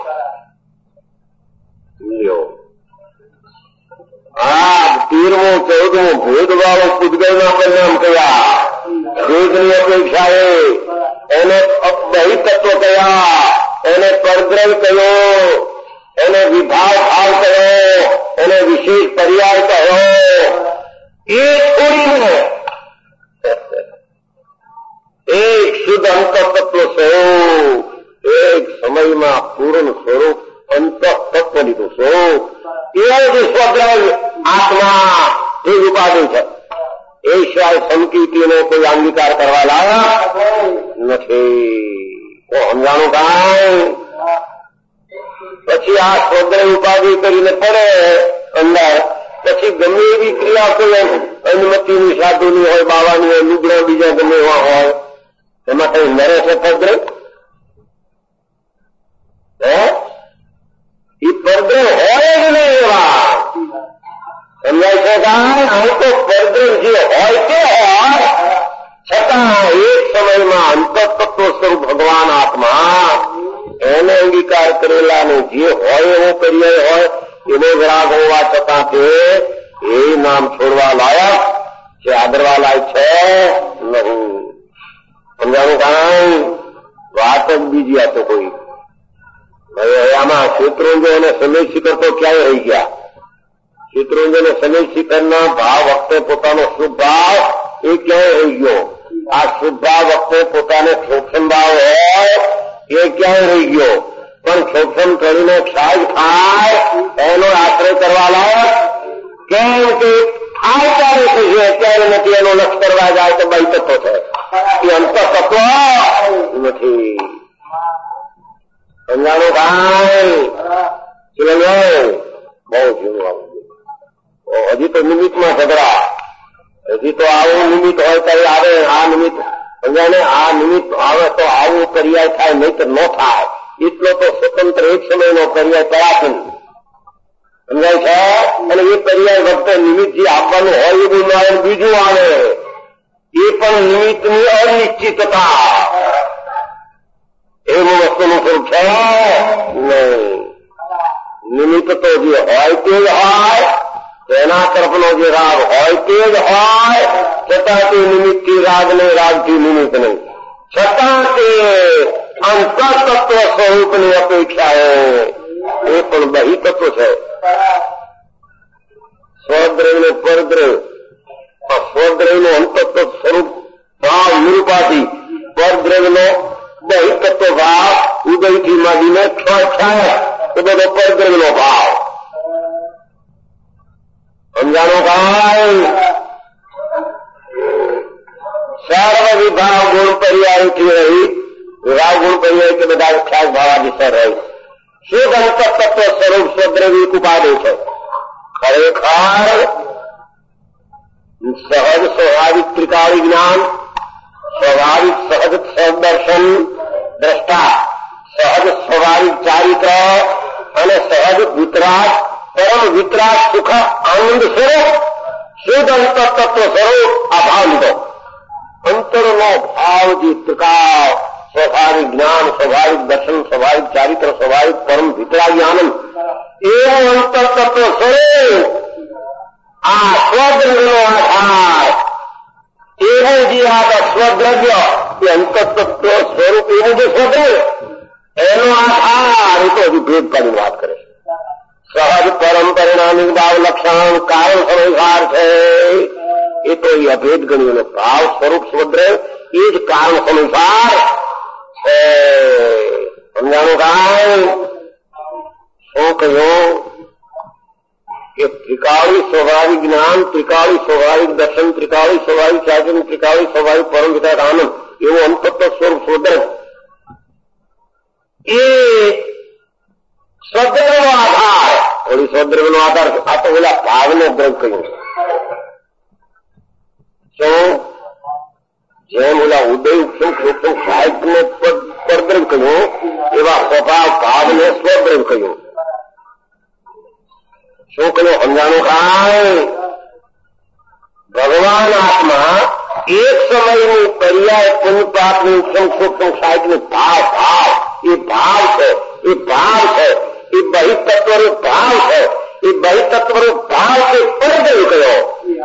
Speaker 4: આ તેરમો ચૌદમો ભેદવાળો પૂતગલના પરિણામ કયા, ભેદની અપેક્ષાએ એને બહી તત્વ કયા, એને પરદ્રવ કયો, એને વિભાગ ભાવ કયો, એને વિશેષ પર્યાય કયો, એ છોડીને એક શુદ્ધ અંત તત્વ સ્વરૂપ એક સમયમાં પૂર્ણ સ્વરૂપ અંત તત્વ લીધું સ્વરૂપ એવો જે સ્વદ્રવ આત્મા એ ઉપાધિ છે. એ સિવાય સંકીર્તિનો કોઈ અંગીકાર કરવા લાયક નથી. તો સમજાણું કાંઈ પછી આ સ્વદ્રવ ઉપાધિ કરીને પડે અંદર, પછી ગમે એવી ક્રિયા કોઈ અનુમતિની સાધુની હોય, બાવાની હોય, લુગડા બીજા ગમે એવા હોય, એમાં કઈ નરે છે પરદ્રવ? હે એ પરદ્રવ હોય જ નહીં એવા. સમજાય છે કાંઈ? અહીં તો પરદ્રવ જે હોય તે હોય, છતાં એક સમયમાં અંતઃતત્વ સ્વરૂપ ભગવાન આત્મા એને અંગીકાર કરેલા ને જે હોય એવો પર્યાય હોય એનો જ રાગ હોવા છતાં તે એ નામ છોડવા લાયક છે, આદરવા લાયક છે નહીં. સમજાણું કાંઈ? વાત જ બીજી આ તો કોઈ આમાં શેત્રુંજય અને સમેય શિખર તો ક્યાંય રહી ગયા. શેત્રુંજય અને સમેય શિખરના ભાવ વખતે પોતાનો શુભ ભાવ એ ક્યાંય રહી ગયો. આ શુભ ભાવ વખતે પોતાને ક્ષોક્ષમ ભાવ હોય એ ક્યાંય રહી ગયો. પણ ક્ષોક્ષમ કરીને ક્ષાય થાય એનો આશ્રય કરવા લાયક, કેમ કે થાય ત્યારે થઈ છે, અત્યારે નથી. એનો લક્ષ કરવા જાય તો બહી તત્વ છે, એ અંત તત્વ નથી. સમજાણું કાંઈ? બહુ જીવું આવું. હજી તો નિમિત્તમાં ઝઘડા, હજી તો આવું નિમિત્ત હોય ત્યારે આવે. આ નિમિત્ત સમજાને, આ નિમિત્ત આવે તો આવું પર્યાય થાય, નહીં તો ન થાય. એટલો તો સ્વતંત્ર એક સમયનો પર્યાય પરાધીન સમજાય છે. અને એ પર્યાય વખતે નિમિત્ત જે આપવાનું હોય એ બધું આવે, બીજું આવે એ પણ નિમિત્તની અનિશ્ચિતતા એવું વસ્તુનું સ્વરૂપ છે નહીં. નિમિત્ત તો જે હોય તે જ હોય, તેના તરફનો જે રાગ હોય તે જ હોય, છતાં તે નિમિત્તથી રાગ નહીં, રાગથી નિમિત્ત નહીં, છતાં તે અંતઃતત્વ સ્વરૂપની અપેક્ષાએ એ પણ બહી તત્વ છે. સ્વદ્રવ ને પરદ્રવ, સ્વદ્રવનું અંતઃતત્વ સ્વરૂપ ભાવ નિરૂપાથી, પરદ્રવનો બહી તત્વ ભાવ ઉદયથી માંડીને છ થાય તો બધો પરદ્રવનો ભાવ. સમજાણું કાંઈ? સર્વ વિભાવ ગુણ પર્યાયથી રહી, વિભાવ ગુણ પર્યાય કે બધા ખ્યાલ ભાવાદિસર રહી. શુદ્ધ અંતઃતત્વ સ્વરૂપ સ્વદ્રવી ઉપાધિ છે. ખરેખર સહજ સ્વાભાવિક ત્રિકાળી જ્ઞાન, સ્વાભાવિક સહજ સદર્શન દ્રષ્ટા, સહજ સ્વાભાવિક ચારિત્ર અને સહજ વિતરાગ, પરમ વિતરાગ સુખ આનંદ સ્વરૂપ શુદ્ધ અંતઃતત્વ સ્વરૂપ આ ભાવ લીધો. અંતરનો ભાવ જે ત્રિકાળ, સ્વાભાવિક જ્ઞાન, સ્વાભાવિક દર્શન, સ્વાભાવિક ચારિત્ર, સ્વાભાવિક પરમ વિતરાગી આનંદ, એવું અંતઃતત્વ સ્વરૂપ આ સ્વદ્રવ્યનો આધાર, એવું જે આ સ્વદ્રવ્ય એ અંતઃતત્વ સ્વરૂપ એવું જે સ્વદ્રવ્ય એનો આધાર એ તો હજુ ભેદ કાઢી વાત કરે છે. સહજ પરમ પરિણામિક ભાવ લક્ષણ કારણ સંસાર છે એ તો એ અભેદ ગણ્યું. ભાવ સ્વરૂપ સ્વદ્રવ્ય એ જ કારણ સંસાર છે. સમજાણું કાંઈ? શું કહ્યું કે ત્રિકાળી સ્વાભાવિક જ્ઞાન, ત્રિકાળી સ્વાભાવિક દર્શન, ત્રિકાળી સ્વાભાવિક ચારિત્ર, ત્રિકાળી સ્વાભાવિક પરમ વિતરાગ આનંદ એવું અંતઃતત્વ સ્વરૂપ સ્વદ્રવ્ય એ સ્વદ્રવ્યનો આધાર. ઓલી સ્વદ્રવ્યનો આધાર આ તો ઓલા ભાવનો દ્રવ કહ્યું. શું? જેમ ઓલા ઉદય શું સાહિત્યને પરદ્રવ કહ્યું એવા સ્વભાવ ભાવને સ્વદ્રવ કહ્યું. શું કહ્યું સમજાણું? કાંઈ ભગવાન આત્મા એક સમયની પર્યાય પુણ્ય પાપની સૂક્ષ્મ સાહિત્યની ભાવ ભાવ એ ભાવ છે, એ ભાવ છે, એ બહિતત્વનો ભાવ છે, એ બહિતત્વનો ભાવ છે પરદેવ કયો.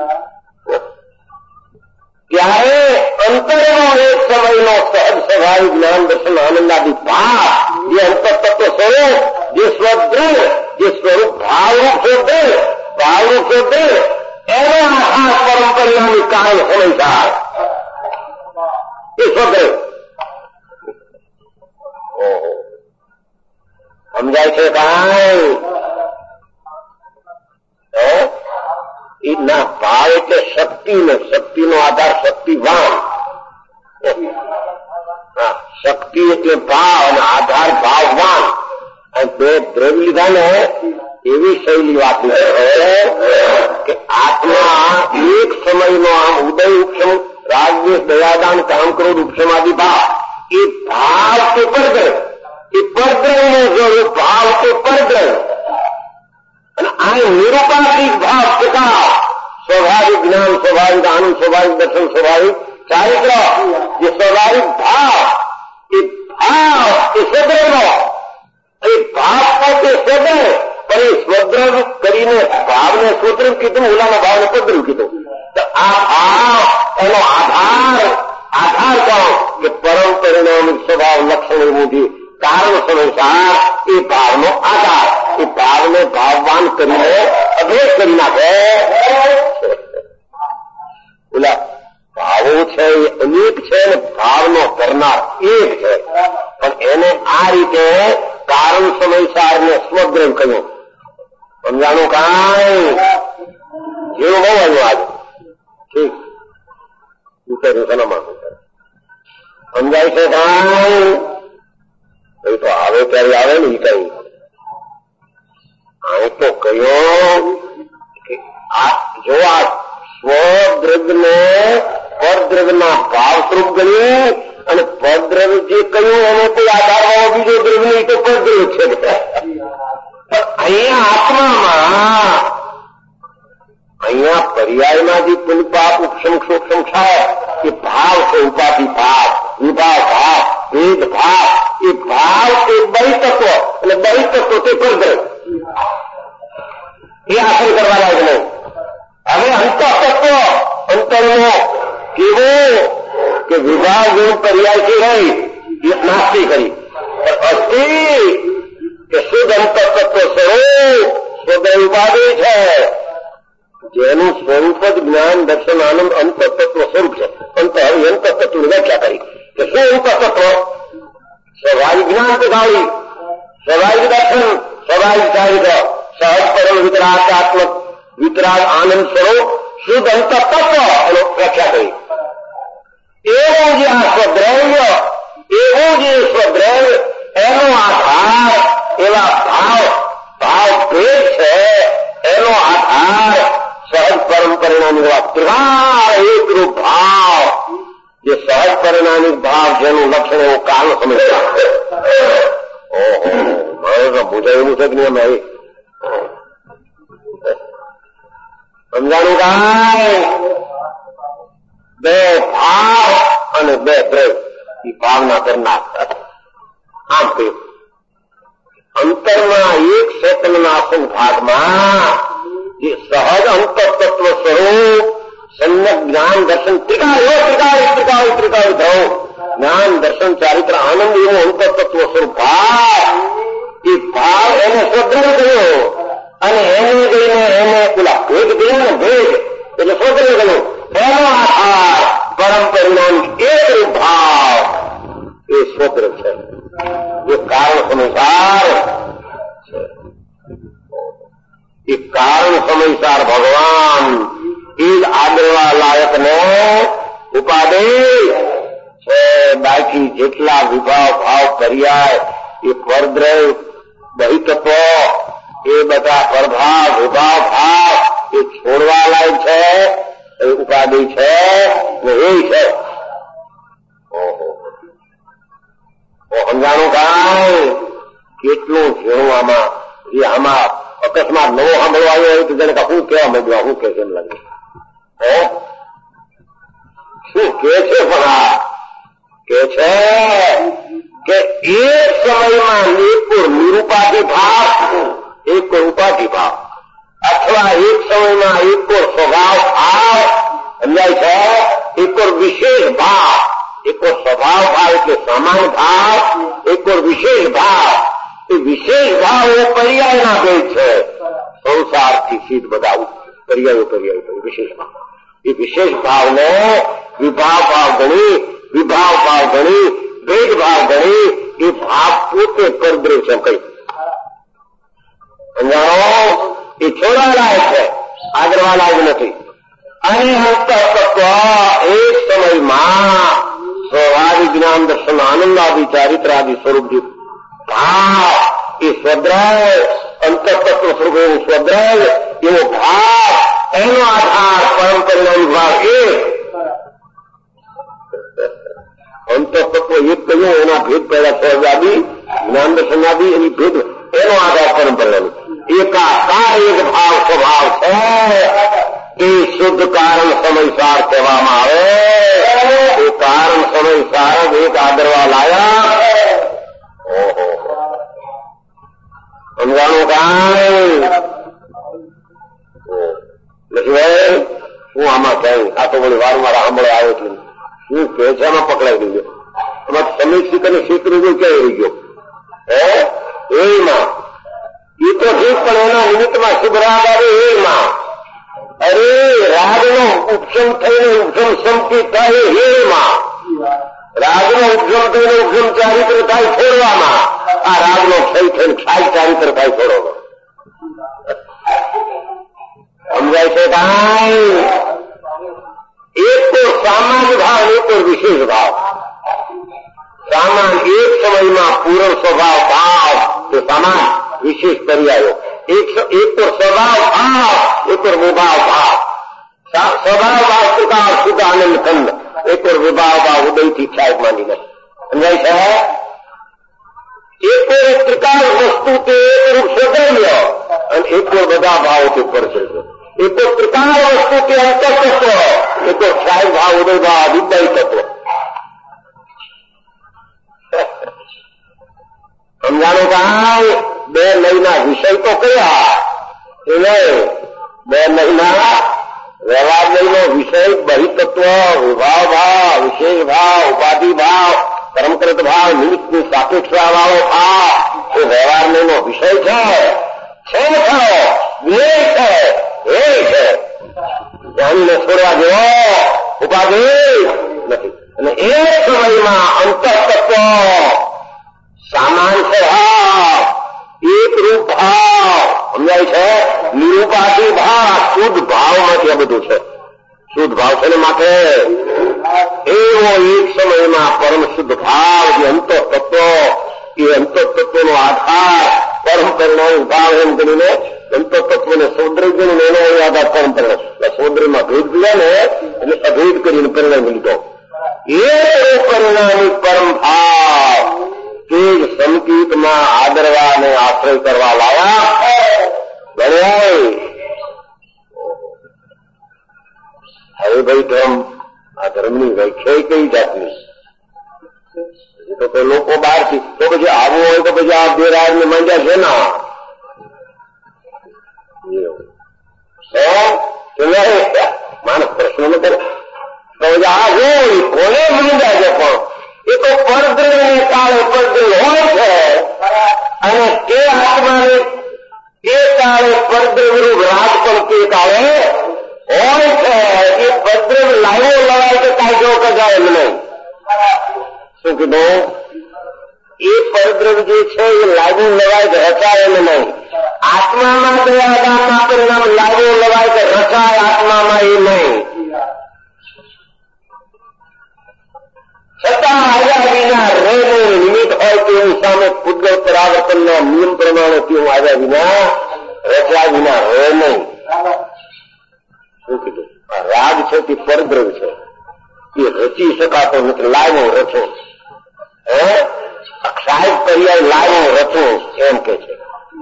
Speaker 4: ત્યારે અંતરનો એક સમયનો સહજ સ્વભાવિક જ્ઞાન દર્શન આનંદાદી ભાવ જે અંતરતત્વ સ્વરૂપ, જે સ્વદ્રઢ, જે સ્વરૂપ ભાવરૂપ છે તે ભાવરૂપ છે તે એને આખા પરમ પરિણામી કારણ સમયસાર એ સ્વદ્રઢ. ઓહો સમજાય છે કાંઈ? એ ના ભાવ એટલે શક્તિ ને શક્તિનો આધાર શક્તિવાન. શક્તિ એટલે ભાવ અને આધાર ભાવવાન. બે દ્રવ્ય લીધા ને એવી શૈલી વાત કે આત્મા એક સમયનો આમ ઉદય ઉપશમ રાજ્ય દયાદાન કામ ક્રોધ ઉપશમાદિ ભાવ એ ભાવ કે પરદ્રવ, એ પરદ્રવનો સ્વરૂપ ભાવ કે પરદ્રવ અને આ નિરુપાધિક ભાવ પ્રકાર સ્વાભાવિક જ્ઞાન, સ્વાભાવિક આનંદ, સ્વાભાવિક દર્શન, સ્વાભાવિક ચારિત્ર જે સ્વાભાવિક ભાવ એ ભાવ એ સ્વદ્રવનો એ ભાવ પોતે સ્વદ્રવ પણ એ સ્વદ્રવ કરીને ભાવને સ્વદ્રવ કીધું, ઓલાના ભાવને પદ્રવ કીધું. તો આ ભાવ એનો આધાર આધાર કોણ કે પરમ પરિણામિક સ્વભાવ લક્ષણ એવું છે કારણ સમયસાર એ ભાવનો આધાર. એ ભાવને ભાવવાન કરીને અભેદ કરી નાખે. ઓલા ભાવો છે એ અનેક છે ને ભાવનો કરનાર એક છે, પણ એને આ રીતે કારણ સમયસાર ને સ્વદ્રવ કહ્યું. સમજાણું કાંઈ? જેવું બહુ આવ્યું આજે. ઠીક વિચાર્યું શેના માંગુ સમજાય છે કાંઈ? એ તો આવે ત્યારે આવે ને કઈ આ તો કયો કે આ જો આ સ્વદ્રવ્યને પરદ્રવ્યના ભાવ સ્વરૂપ ગયું અને પરદ્રવ્ય જે કહ્યું એને કોઈ આધાર બીજો દ્રવ્ય નહીં તો પરદ્રવ્ય છે. અહીંયા આત્મામાં અહીંયા પર્યાયમાં જે પુલ પાપ ઉપશમ ક્ષોક્ષમ થાય એ ભાવ છે. ઉપાધિ ભાવ, વિભાવ ભાવ, ભેદ ભાવ એ ભાવ એ બહિતત્વ અને બહિતત્વ તે પરદ્રવ્ય એ આખર કરવા લાયક નહીં. હવે અંતઃતત્વ અંતરનો કેવો કે વિભાગ જેવું પર્યાયથી રહી એ નાસ્તી કરી અસ્થિ કે શુદ્ધ અંતઃતત્વ સ્વરૂપ સ્વદય ઉપાધિ છે જેનું સ્વરૂપ જ જ્ઞાન દર્શન આનંદ અંતઃતત્વ સ્વરૂપ છે. અંત હવે અંતઃતત્વની વ્યાખ્યા કરી કે શું અંતઃતત્વ? સ્વાભાવિક જ્ઞાન તો ગાળી, સ્વાભાવિક દર્શન, સ્વાભાવિક ચારિત્ર, સહજ પરમ વિતરાગાત્મક વિતરાગ આનંદ સ્વરૂપ શુદ્ધ અંતઃતત્વ એનો વ્યાખ્યા કરી. એવું જે આ સ્વદ્રવ્ય, એવું જે સ્વદ્રવ્ય એનો આધાર એવા ભાવ ભાવ ભેદ છે એનો આધાર સહજ પરમ પરિણામિક ત્રિહાર એકરૂપ ભાવ જે સહજ પરિણામિક ભાવ જેનું લક્ષણ એવું કારણ સમજતા. ઓહો મારે તો પૂછાયેલું છે કે નહીં અમે સમજાણું કાંઈ? બે ભાવ અને બે દ્રવ્ય એ ભાવના કરનાર આમ કહ્યું. અંતરના એક ક્ષેત્રના ભાગમાં જે સહજ અંતઃતત્વ સ્વરૂપ સમ્યક જ્ઞાન દર્શન ત્રિકાળ ત્રિકાળી ત્રિકાળી ત્રિકાળી થવું જ્ઞાન દર્શન ચારિત્ર આનંદ એવું અંતઃતત્વ સ્વરૂપ ભાવ એ ભાવ એને સ્વદ્રવ્ય કહ્યો અને એને જઈને એને પેલા ભેદ કહ્યું ને ભેદ એટલે સ્વદ્રવ્ય કહ્યું એનો આધાર પરમ પરિણામ એકરૂપ ભાવ એ સ્વદ્રવ્ય છે. એ કારણ સમયસાર છે. એ કારણ સમયસાર ભગવાન એ જ આદરવા લાયક ને ઉપાધિ છે. બાકી જેટલા વિભાવ ભાવ પર્યાય એ પરદ્રવ્ય બહિતત્વ એ બધા પ્રભાવ વિભાવ ભાવ એ છોડવા લાયક છે. એ ઉપાધિ છે ને એ છે. ઓહો સમજાણું કાંઈ એટલું ઝીણું આમાં એ આમાં અકસ્માત નવો સાંભળવા આવ્યો હોય તો જાણે કે હું કેવા માંડવા હું કે એમ લાગે હે શું કે છે પણ આ કે છે કે એક સમયમાં નિપુર નિરૂપાધિ ભાવ એક ઉપાધિ ભાવ અથવા એક સમયમાં એક સ્વભાવ ભાવ સમજાય છે એક વિશેષ ભાવ એક સ્વભાવ ભાવ એટલે સમાન ભાવ એક વિશેષ ભાવ એ વિશેષ ભાવ એ પર્યાયના ભેદ છે સંસારથી સિદ્ધ બધા પર્યાયો પર્યાય વિશેષ ભાવ એ વિશેષ ભાવને વિભાવ ભાવ ગણી વિભાવ ભાવ ગણી ભેદભાવ ગણી એ ભાવ પોતે પરદ્રવ છે કઈ સમજાણો એ છોડાલાયક છે આગળવાલાયક નથી અને અંતઃતત્વ એક સમયમાં સ્વાભાવિક જ્ઞાન દર્શન આનંદાદિ ચારિત્રાદિ સ્વરૂપજી ભાવ એ સ્વદ્રવ અંતઃતત્વ સ્વરૂપ એવું સ્વદ્રવ એવો ભાવ એનો આધાર પરમ પરિણામી ભાવ એ અંતઃતત્વ એક કહ્યું એના ભેદ પહેલા સ્વર્ગાદી જ્ઞાન દર્શનાદી એની ભેદ એનો આધાર પરમ પરિણામી એકાકાર એક ભાવ સ્વભાવ છે એ શુદ્ધ કારણ સમયસાર કહેવામાં આવે એ કારણ સમયસાર જ એક આદરવા લાયા ઓહો સમજાણું કાંઈ નથી શું આમાં કઈ આ તો વળી વારંવાર સાંભળે આવે છે શું કે છે આમાં પકડાઈ દીધો એમાં સમીક્ષિક અને શીખરી ગયું ક્યાં રહી ગયો હે એમાં એ તો ઠીક પણ એના નિમિત્તમાં શુભ રાગ આવે એમાં અરે રાગનો ઉપશમ થઈને ઉપશમ સંપિત થાય હેમાં રાગનો ઉપશમ થઈને ઉપશમ ચારિત્ર થાય છોડવામાં આ રાગનો ક્ષય થઈને ક્ષાય ચારિત્ર થાય છોડવામાં સમજાય છે કાંઈ એક તો સામાન્ય ભાવ એક તો વિશેષ ભાવ સામાન્ય એક સમયમાં પૂર્ણ સ્વભાવ ભાવ તે સામાન્ય વિશેષ પર્યાયો એક એક તો સ્વભાવ ભાવ એક और विभाव भाव स्वभाव वास्तुता शुद्ध आनंद खंड एक और विभाव भाव उदय की इच्छा मानी गई समझाई છે એક और ત્રિકાળ વસ્તુ તે એક રૂપ સ્વતંત્ર અને એક और બધા ભાવો તે પર છે એક और ત્રિકાળ વસ્તુ તે અંતઃતત્વ એક और ક્ષાય ભાવ ઉદય ભાવ વિદય તત્વ સમજાણું કાંઈ બે લયના વિષય તો કયા એને બે લયના વ્યવહાર લયનો વિષય બહિતત્વ વિભાવ ભાવ વિશેષ ભાવ ઉપાધિ ભાવ પરમકૃત ભાવ નિમિત્તની સાપેક્ષા વાળો ભાવ એ વ્યવહાર લયનો વિષય છે છે ખરો વિષય છે એ છે જાણીને છોડવા જેવો ઉપાધિ નથી અને એક સમયમાં અંતઃતત્વ સામાન સ્વભાવ એક રૂપ ભાવ સમજાય છે નિરૂપાધિ ભાવ શુદ્ધ ભાવમાંથી આ બધું છે શુદ્ધ ભાવ છે ને માટે એવો એક સમયમાં પરમ શુદ્ધ ભાવ જે અંતઃતત્વ એ અંતઃતત્વનો આધાર પરમ પરિણામ ભાવ એમ કરીને અંતઃતત્વને સૌદ્રજ્યનું એનો આધાર પરમ પરિણામ સૌદ્રમાં ભેદ ગયા ને એટલે અભેદ કરીને પરિણામ લીધો એ પરિણામી પરમ ભાવ તે જ સંકિતમાં આદરવા અને આશ્રય કરવા લાયા ગણ્યાય હવે ભાઈ ધર્મ આ ધર્મની વ્યાખ્યા કઈ જાતની તો તે લોકો બહારથી તો પછી આવું હોય તો પછી આ બેરાજ ને માંડ્યા છે ના માણસ પ્રશ્ન ન કરે તો પછી આ શું કોને માંડ્યા છે પણ એ તો પરદ્રવ્યને કાળે પરદ્રવ્ય હોય છે અને તે આત્માને એ કાળે પરદ્રવ્યનું રાજ પણ તે કાળે હોય છે એ પરદ્રવ્ય લાવ્યો લવાય કે કાયદો કજાય એમ નહીં શું કીધું એ પરદ્રવ્ય જે છે એ લાવ્યું લવાય કે રચાય એમ નહીં આત્મામાં દયાદાનના પરિણામ લાવ્યો લવાય કે રચાય આત્મામાં એ નહીં છતાં આવ્યા વિના રહેવું નિમિત્ત હોય તેવું સામે પૂતગલ પરાવર્તનના નિયમ પ્રમાણે તેવું આવ્યા વિના રચ્યા વિના રહે નહીં શું કીધું આ રાગ છે તે પરદ્રવ્ય છે એ રચી શકાતો નથી લાવ્યો રચો હે અક્ષાય પર્યાય લાવ્યો રચો એમ કે છે.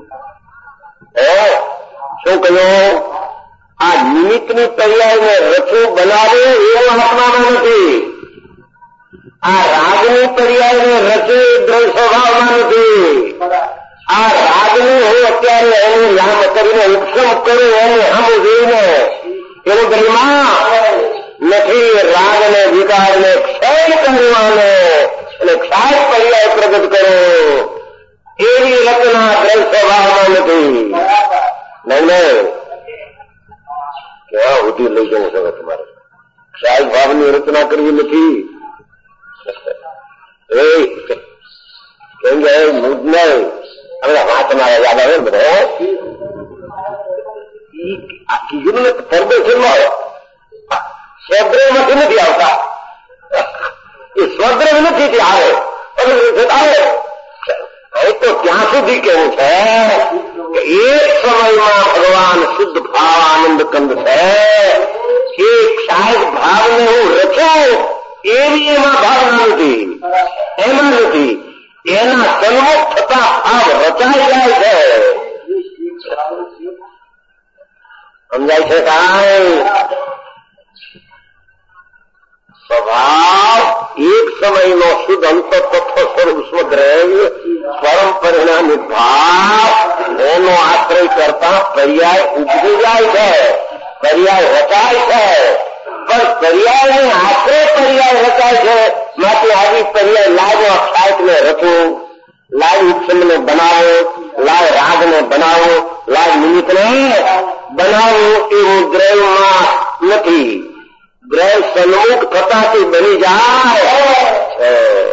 Speaker 4: શું કહ્યું? આ નિમિત્તની પર્યાયને રચવું બનાવવું એવું આત્મામાં નથી. આ રાગની પર્યાયને રચવું દ્રવ્ય સ્વભાવમાં નથી. આ રાગને હું અત્યારે એને લામ કરીને ઉપસમ કરું એને હમ જોઈને એવું ગરિમા નથી. રાગને વિકારને ક્ષય કરવાનો અને ક્ષાય પર્યાય પ્રગટ કરો એવી રચના દ્રવ્ય સ્વભાવમાં નથી. નહીં નહીં ક્યાં સુધી લઈ જવું છે તમારે? ક્ષાય ભાવની રચના કરવી નથી. કેમ કે મુજ નહીં હવે હાથ મારા યાદ આવે ને બધા કીધું ને ફરદો છેલ્લો સ્વદ્રવમાંથી નથી આવતા. એ સ્વદ્રવ નથી આવે આવે હવે તો ત્યાં સુધી કેવું છે કે એક સમયમાં ભગવાન શુદ્ધ ભાવ આનંદ કંદ છે. એ ક્ષાય ભાવને હું રચું એવી એમાં ભાવના નથી. એમાં નથી. એના સન્મુખ થતા ભાવ રચાઈ જાય છે. સમજાય છે કાંઈ? સ્વભાવ એક સમયનો શુદ્ધ અંતતત્વ સ્વરૂપ સ્વદ્રવ્ય પરમ પરિણામી ભાવ એનો આશ્રય કરતા પર્યાય ઉગી જાય છે. પર્યાય રચાય છે. પણ પર્યાયને આશ્રય પર્યાય રચાય છે. માટે આવી પર્યાય લાવો ક્ષાયને રચવું, લાવ ઉપસમને બનાવો, લાવ રાગને બનાવો, લાવ નિમિત્તને બનાવો એવું દ્રવ્યમાં નથી. દ્રવ્ય સન્મુખ થતાથી બની જાય છે.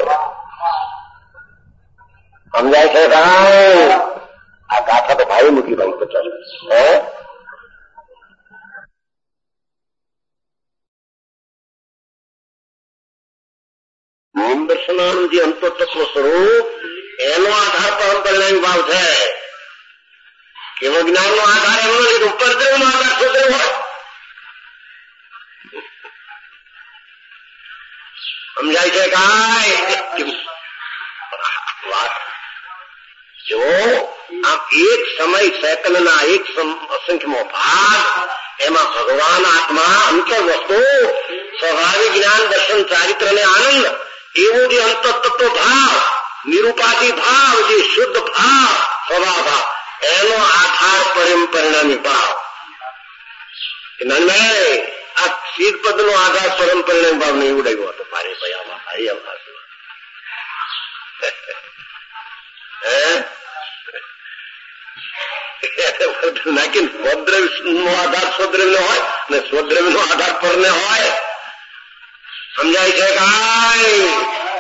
Speaker 4: સમજાય છે ભાઈ? આ ગાથા તો ભાઈ મૂકી ભાઈ પચાસ હે મન દર્શનાનું જે અંતતત્વ સ્વરૂપ એનો આધાર પરંપરાનો ભાવ છે. કેવો જ્ઞાનનો આધાર એમનો લીધો ઉપદ્રવનો આધાર સુદ્રવ હોય. સમજાય છે કાંઈ? વાત જો આમ એક સમય સેકન્ડના એક અસંખ્યમો ભાગ એમાં ભગવાન આત્મા અંતર વસ્તુ સ્વાભાવિક જ્ઞાન દર્શન ચારિત્ર ને આનંદ એવું જે અંતતત્વ ભાવ નિરૂપાધિ ભાવ જે શુદ્ધ ભાવ સ્વભાવ ભાવ એનો આધાર પરમ પરિણામી ભાવ. આ શીત પદ નો આધાર પરમ પરિણામી ભાવ નહીં ઉડાવ્યો હતો મારે ભયામાં ભાઈ અવકાશ નાખી સ્વદ્રવ્ય નો આધાર સ્વદ્રવ્ય હોય ને સ્વદ્રવ્ય નો આધાર પર ને હોય. સમજાય છે કાંઈ?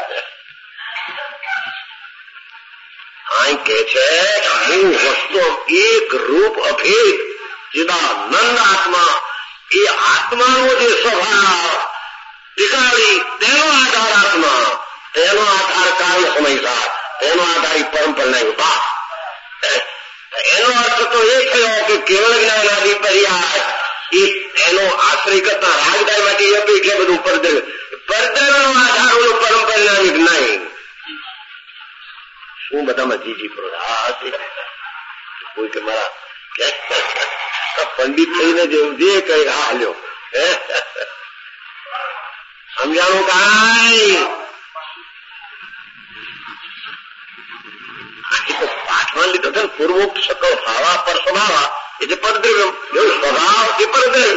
Speaker 4: અહીં કે છે હું વસ્તુ એક રૂપ અભેદ ચિદાનંદ આત્મા એ આત્માનો જે સ્વભાવ ટીકાવી તેનો આધાર આત્મા, તેનો આધાર કાળ સમયસાર, તેનો આધાર પરંપરાના ભાવ. એનો અર્થ તો એ થયો કે કેવળ જ્ઞાનાદિ પર્યાય એનો આશ્રય કરતા રાગદાય માટે એ અપેક્ષા બધું પરદ્રવ્ય પરદ્રવ્યનો આધાર ઓલો પરંપરાની નહીં. શું બધામાં જીજી પ્રોધા કોઈ કે મારા પંડિત થઈને જેવું જે કઈ હા લ્યો સમજાણું કાંઈ? પાઠમાં લીધો છે ને પૂર્વોક્ત સકળ ભાવા પર સ્વભાવા એટલે પરદ્રવ્ય સ્વભાવ એ પરદ્રવ્ય.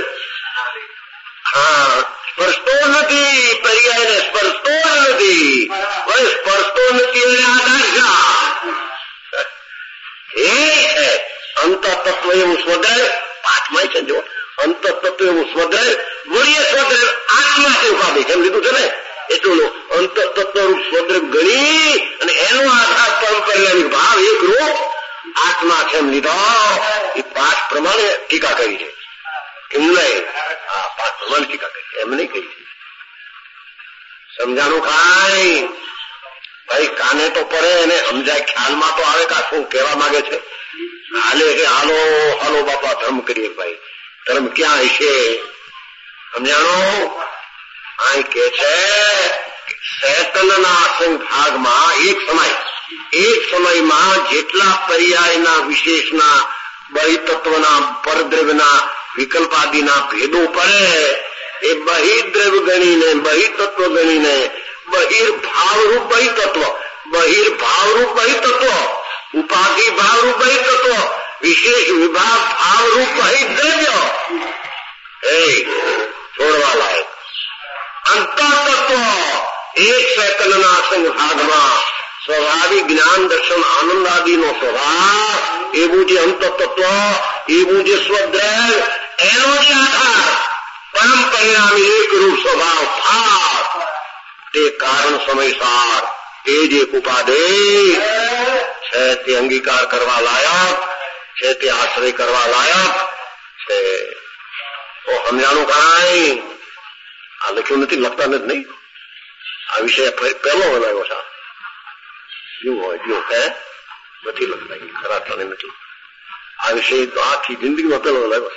Speaker 4: હા સ્પર્શતો નથી પર્યાયને સ્પર્શતો નથી સ્પર્શતો નથી એને આધાર એ છે અંતતત્વ એવું સ્વદ્રવ્ય. પાઠમાં છે જો અંતતત્વ એવું સ્વદ્રવ્ય ગુણ્ય સ્વદ્રવ્ય આત્મા છે ઉપાધિ કેમ લીધું છે ને એટલું અંતતત્વ રૂપ સ્વદ્રવ્ય ગણી અને એનો આધાર પરંપરાની ભાવ એક રૂપ આત્મા કેમ લીધો એ પાઠ પ્રમાણે ટીકા કરી છે. એમ નહીં આ પાઠ પ્રમાણે ટીકા કરી એમ નહીં કહી. સમજાણું કાંઈ? ભાઈ કાને તો પડે એને સમજાય ખ્યાલમાં તો આવે કા શું કહેવા માંગે છે. હાલે કે હાલો હાલો બાપા ધર્મ કરીએ ભાઈ ધર્મ ક્યાં હશે? સમજાણો? અહીં કે છે સેતનના અસંખ્ય ભાગમાં એક સમય એક સમયમાં જેટલા પર્યાયના વિશેષના બહિતત્વના પરદ્રવ્યના વિકલ્પાદિના ભેદો પડે એ બહિર્દ્રવ્ય ગણીને બહિતત્વ ગણીને બહિર્ભાવરૂપ બહિતત્વ બહિર્ભાવરૂપ બહિતત્વ ઉપાધિ ભાવરૂપ બહિતત્વ વિશેષ વિભાગ ભાવરૂપ બહિદ્રવ્ય એ છોડવા લાયક અંતરતત્વ એક સેકન્ડના સંભાગમાં સ્વાભાવિક જ્ઞાન દર્શન આનંદ આદિનો સ્વભાવ એવું જે અંતરતત્વ એવું જે સ્વદ્રવ્ય એનો જે આધાર પરમ પરિણામી એકરૂપ સ્વભાવ ભાવ તે કારણ સમયસાર તે જ એક ઉપાદેશ છે તે અંગીકાર કરવા લાયક છે તે આશ્રય કરવા લાયક છે તો સમજાણું કાંઈ આ લખ્યું નથી લખતા નથી નહીં આ વિષય પહેલો બનાવ્યો છે એવું હોય જો હે નથી લખતા ખરા તને નથી આ વિષય તો આખી જિંદગીમાં પહેલો બનાવ્યો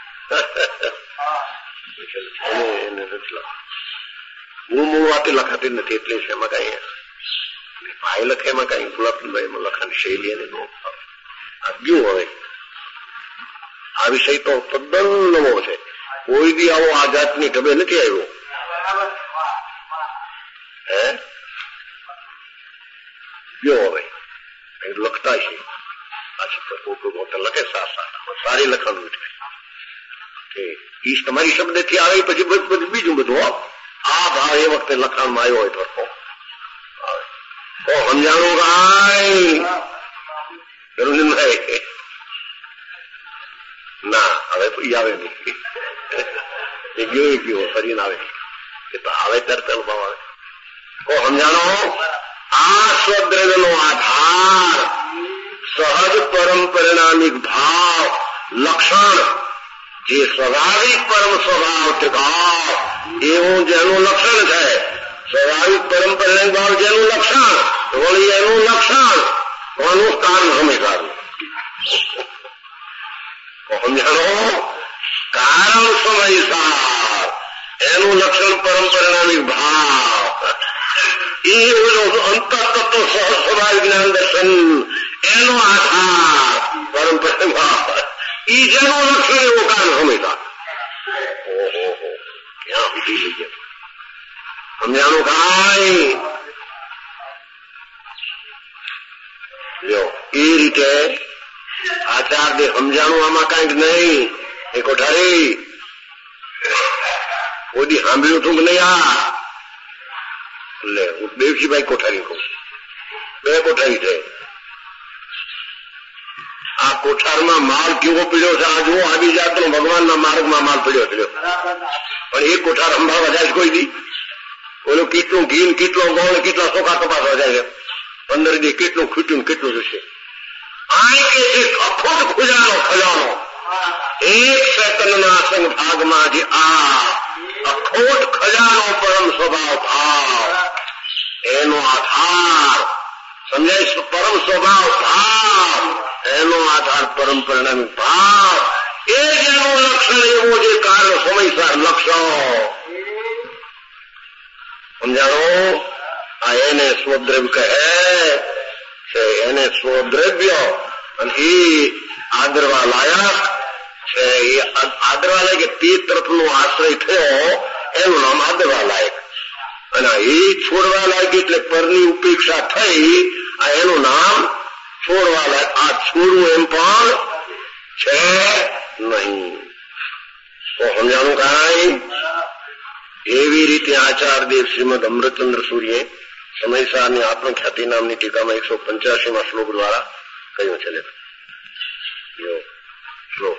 Speaker 4: છે એને નથી લખતા મૂળ મૂળ વાતે લખાતી નથી એટલે છે એમાં કઈ ભાઈ લખે એમાં કઈ ગુલાબભાઈ એમાં લખાની શૈલી એને આ ગયું હવે આ વિષય તો તદ્દન નવો છે કોઈ બી આવો આ જાતની ઢબે નથી આવ્યો હે ગયો હવે લખતા છે પાછી લખે સાર સારી લખવાનું ઈશ તમારી શબ્દથી આવે પછી બધું બીજું બધું આ ભાવ એ વખતે લખાણમાં આવ્યો હોય તો તો સમજાણું કાંઈ જરૂર નહીં ના હવે તો આવે નહીં એ ગયો એ ગયો ફરીને આવે એ તો આવે ત્યારે પેલો ભાવ આવે તો સમજાણો આ સ્વદ્રવ્યનો આધાર સહજ પરમ પરિણામિક ભાવ લક્ષણ જે સ્વાભાવિક પરમ સ્વભાવ ત્રિભાવ એવું જેનું લક્ષણ છે સ્વાભાવિક પરમ પરિણામિક ભાવ જેનું લક્ષણ વળી એનું લક્ષણ કોનું કારણ હંમેશા સમજાણો કારણ સમયસાર એનું લક્ષણ પરમ પરિણામિક ભાવ એ અંતરતત્વ સ્વાભાવિક જ્ઞાન દર્શન એનો આધાર પરમ પરિણામ ઈ જેનું લક્ષણ એવું કારણ હંમેશા ઓહો ક્યાં ઉઠી લઈ ગયા સમજાણું કાંઈ એ રીતે આચાર દે સમજાણું આમાં કાંઈક નહીં એ કોઠારી કોઈ સાંભળ્યું હતું કે નહીં આ એટલે હું દેવજીભાઈ કોઠારી કહું બે કોઠારી છે આ કોઠારમાં માલ કેવો પીડ્યો છે આ જુઓ આવી જાતનો ભગવાનના માર્ગમાં માલ પડ્યો પડ્યો પણ એ કોઠાર સંભાળવા જાય કોઈ દી ઓલું કેટલું ઘી કેટલો ગોળ કેટલા ચોખા તપાસવા જાય છે પંદર દી કેટલું ખૂટ્યું કેટલું જશે આ કે એક અખોટ ખુજાનો ખજાનો એક સેકન્ડના સંભાગમાં જે આ અખોટ ખજાનો પરમ સ્વભાવ ભાવ એનો આધાર સમજાય પરમ સ્વભાવ ભાવ એનો આધાર પરમ પરિણામિક ભાવ એ જેનું લક્ષણ એવું જે કારણ સમયસર લક્ષણ સમજાણો આ એને સ્વદ્રવ્ય કહે છે એને સ્વદ્રવ્ય અને એ આદરવા લાયક છે એ આદરવા લાયક તે તરફનો આશ્રય થયો એનું નામ આદરવા લાયક અને એ છોડવા લાયક એટલે પરની ઉપેક્ષા થઈ આ એનું નામ છોડવા લાયક આ છોડવું એમ પણ છે નહીં તો સમજાણું કાંઈ એવી રીતે આચાર્યદેવ શ્રીમદ અમૃતચંદ્ર સૂર્યે સમયસારની આત્મખ્યાતિ નામની ટીકામાં એકસો પંચ્યાસી માં શ્લોક દ્વારા કહ્યું છે શ્લોક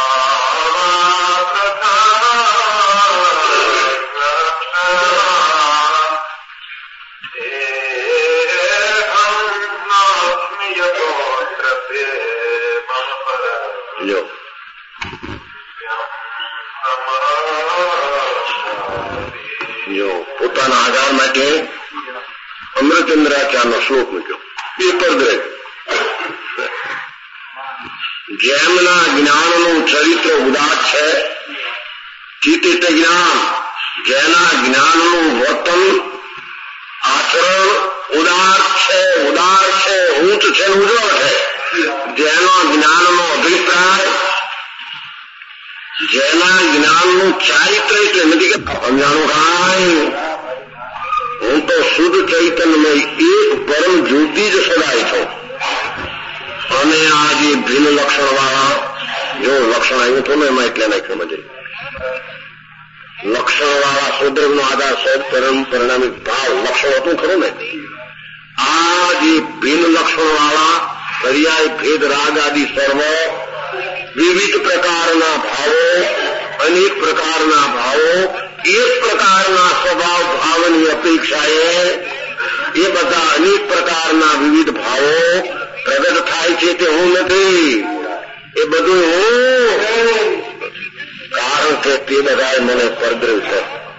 Speaker 5: Ah
Speaker 4: જો પોતાના આધાર માટે અમૃતચંદ્રાચાર્યનો શ્લોક મૂક્યો. એ પરદ્રવ જેમના જ્ઞાનનું ચરિત્ર ઉદાર છે, ચિત્ત જ્ઞાન, જેના જ્ઞાનનું વર્તન આચરણ ઉદાર છે, ઉદાર છે, ઊંચ છે, ઉજ્જવળ છે, જેનો જ્ઞાનનો અભિપ્રાય, જેના જ્ઞાનનું ચારિત્ર એટલે નથી કે સમજાણું કાંઈ, હું તો શુદ્ધ ચૈતન્યમય એક પરમ જ્યોતિ જ સદાય છું. અને આ જે ભિન્ન લક્ષણ વાળા, જો લક્ષણ આવ્યું હતું ને એમાં એટલે નહીં સમજે, લક્ષણ વાળા સુદ્રવ નો આધાર સદ પરિણામી ભાવ લક્ષણ હતું ખરું ને, આ જે ભિન્ન લક્ષણ વાળા પર્યાય ભેદ રાગ આદિ સર્વ વિવિધ પ્રકારના ભાવો, અનેક પ્રકારના ભાવો, એક પ્રકારના સ્વભાવ ભાવની અપેક્ષાએ એ બધા અનેક પ્રકારના વિવિધ ભાવો પ્રગટ થાય છે. તે હું નથી, એ બધું હું, કારણ કે તે બધા મને પરદ્રવ છે.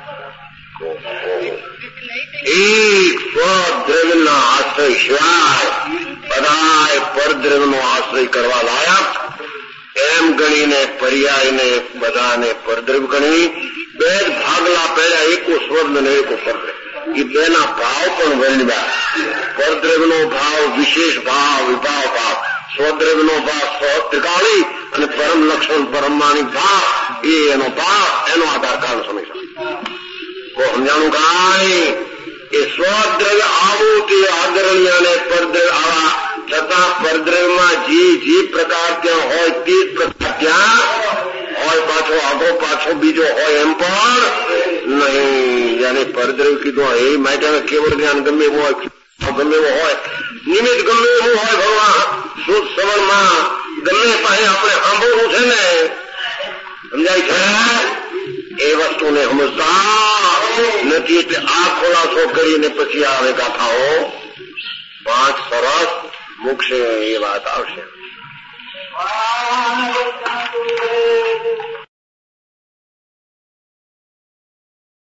Speaker 4: એક સ્વદ્રવ્યના આશ્રય સિવાય બધા પરદ્રવ્યનો આશ્રય કરવા લાયક એમ ગણીને પર્યાયને બધાને પરદ્રવ ગણી. બે જ ભાગલા પહેલા એકો સ્વર્ણ ને એકો પરદ્રવ, એ બેના ભાવ પણ વર્ણવ્યા. પરદ્રવનો ભાવ વિશેષ ભાવ, વિભાવ ભાવ, સ્વદ્રવ્યનો ભાવ ત્રિકાળી અને પરમ લક્ષણ પરમાણિક ભાવ, એ એનો ભાવ, એનો આધાર કાળ સમય શકે. સમજાણું કાંઈ? એ સ્વદ્રવ્ય આવું તે આદરણીય અને પરદ્રવ્ય આવા છતાં પરદ્રવ્યમાં જે જે પ્રકાર ત્યાં હોય તે જ પ્રકાર ત્યાં હોય, પાછો આગો પાછો બીજો હોય એમ પણ નહીં. જેને પરદ્રવ્ય કીધું એ માટે કેવળ જ્ઞાન ગમે એવું હોય, ગમે એવું હોય, નિમિત્ત ગમે એવું હોય, ભગવાન શુદ્ધ સવરમાં ગમે પાસે આપણે સાંભળવું છે ને, સમજાય છે? એ વસ્તુને સમજતા નથી. એટલે આ ખુલાસો કરીને પછી આવે ગાથાઓ પાંચ સરસ મૂકશે, એ વાત આવશે.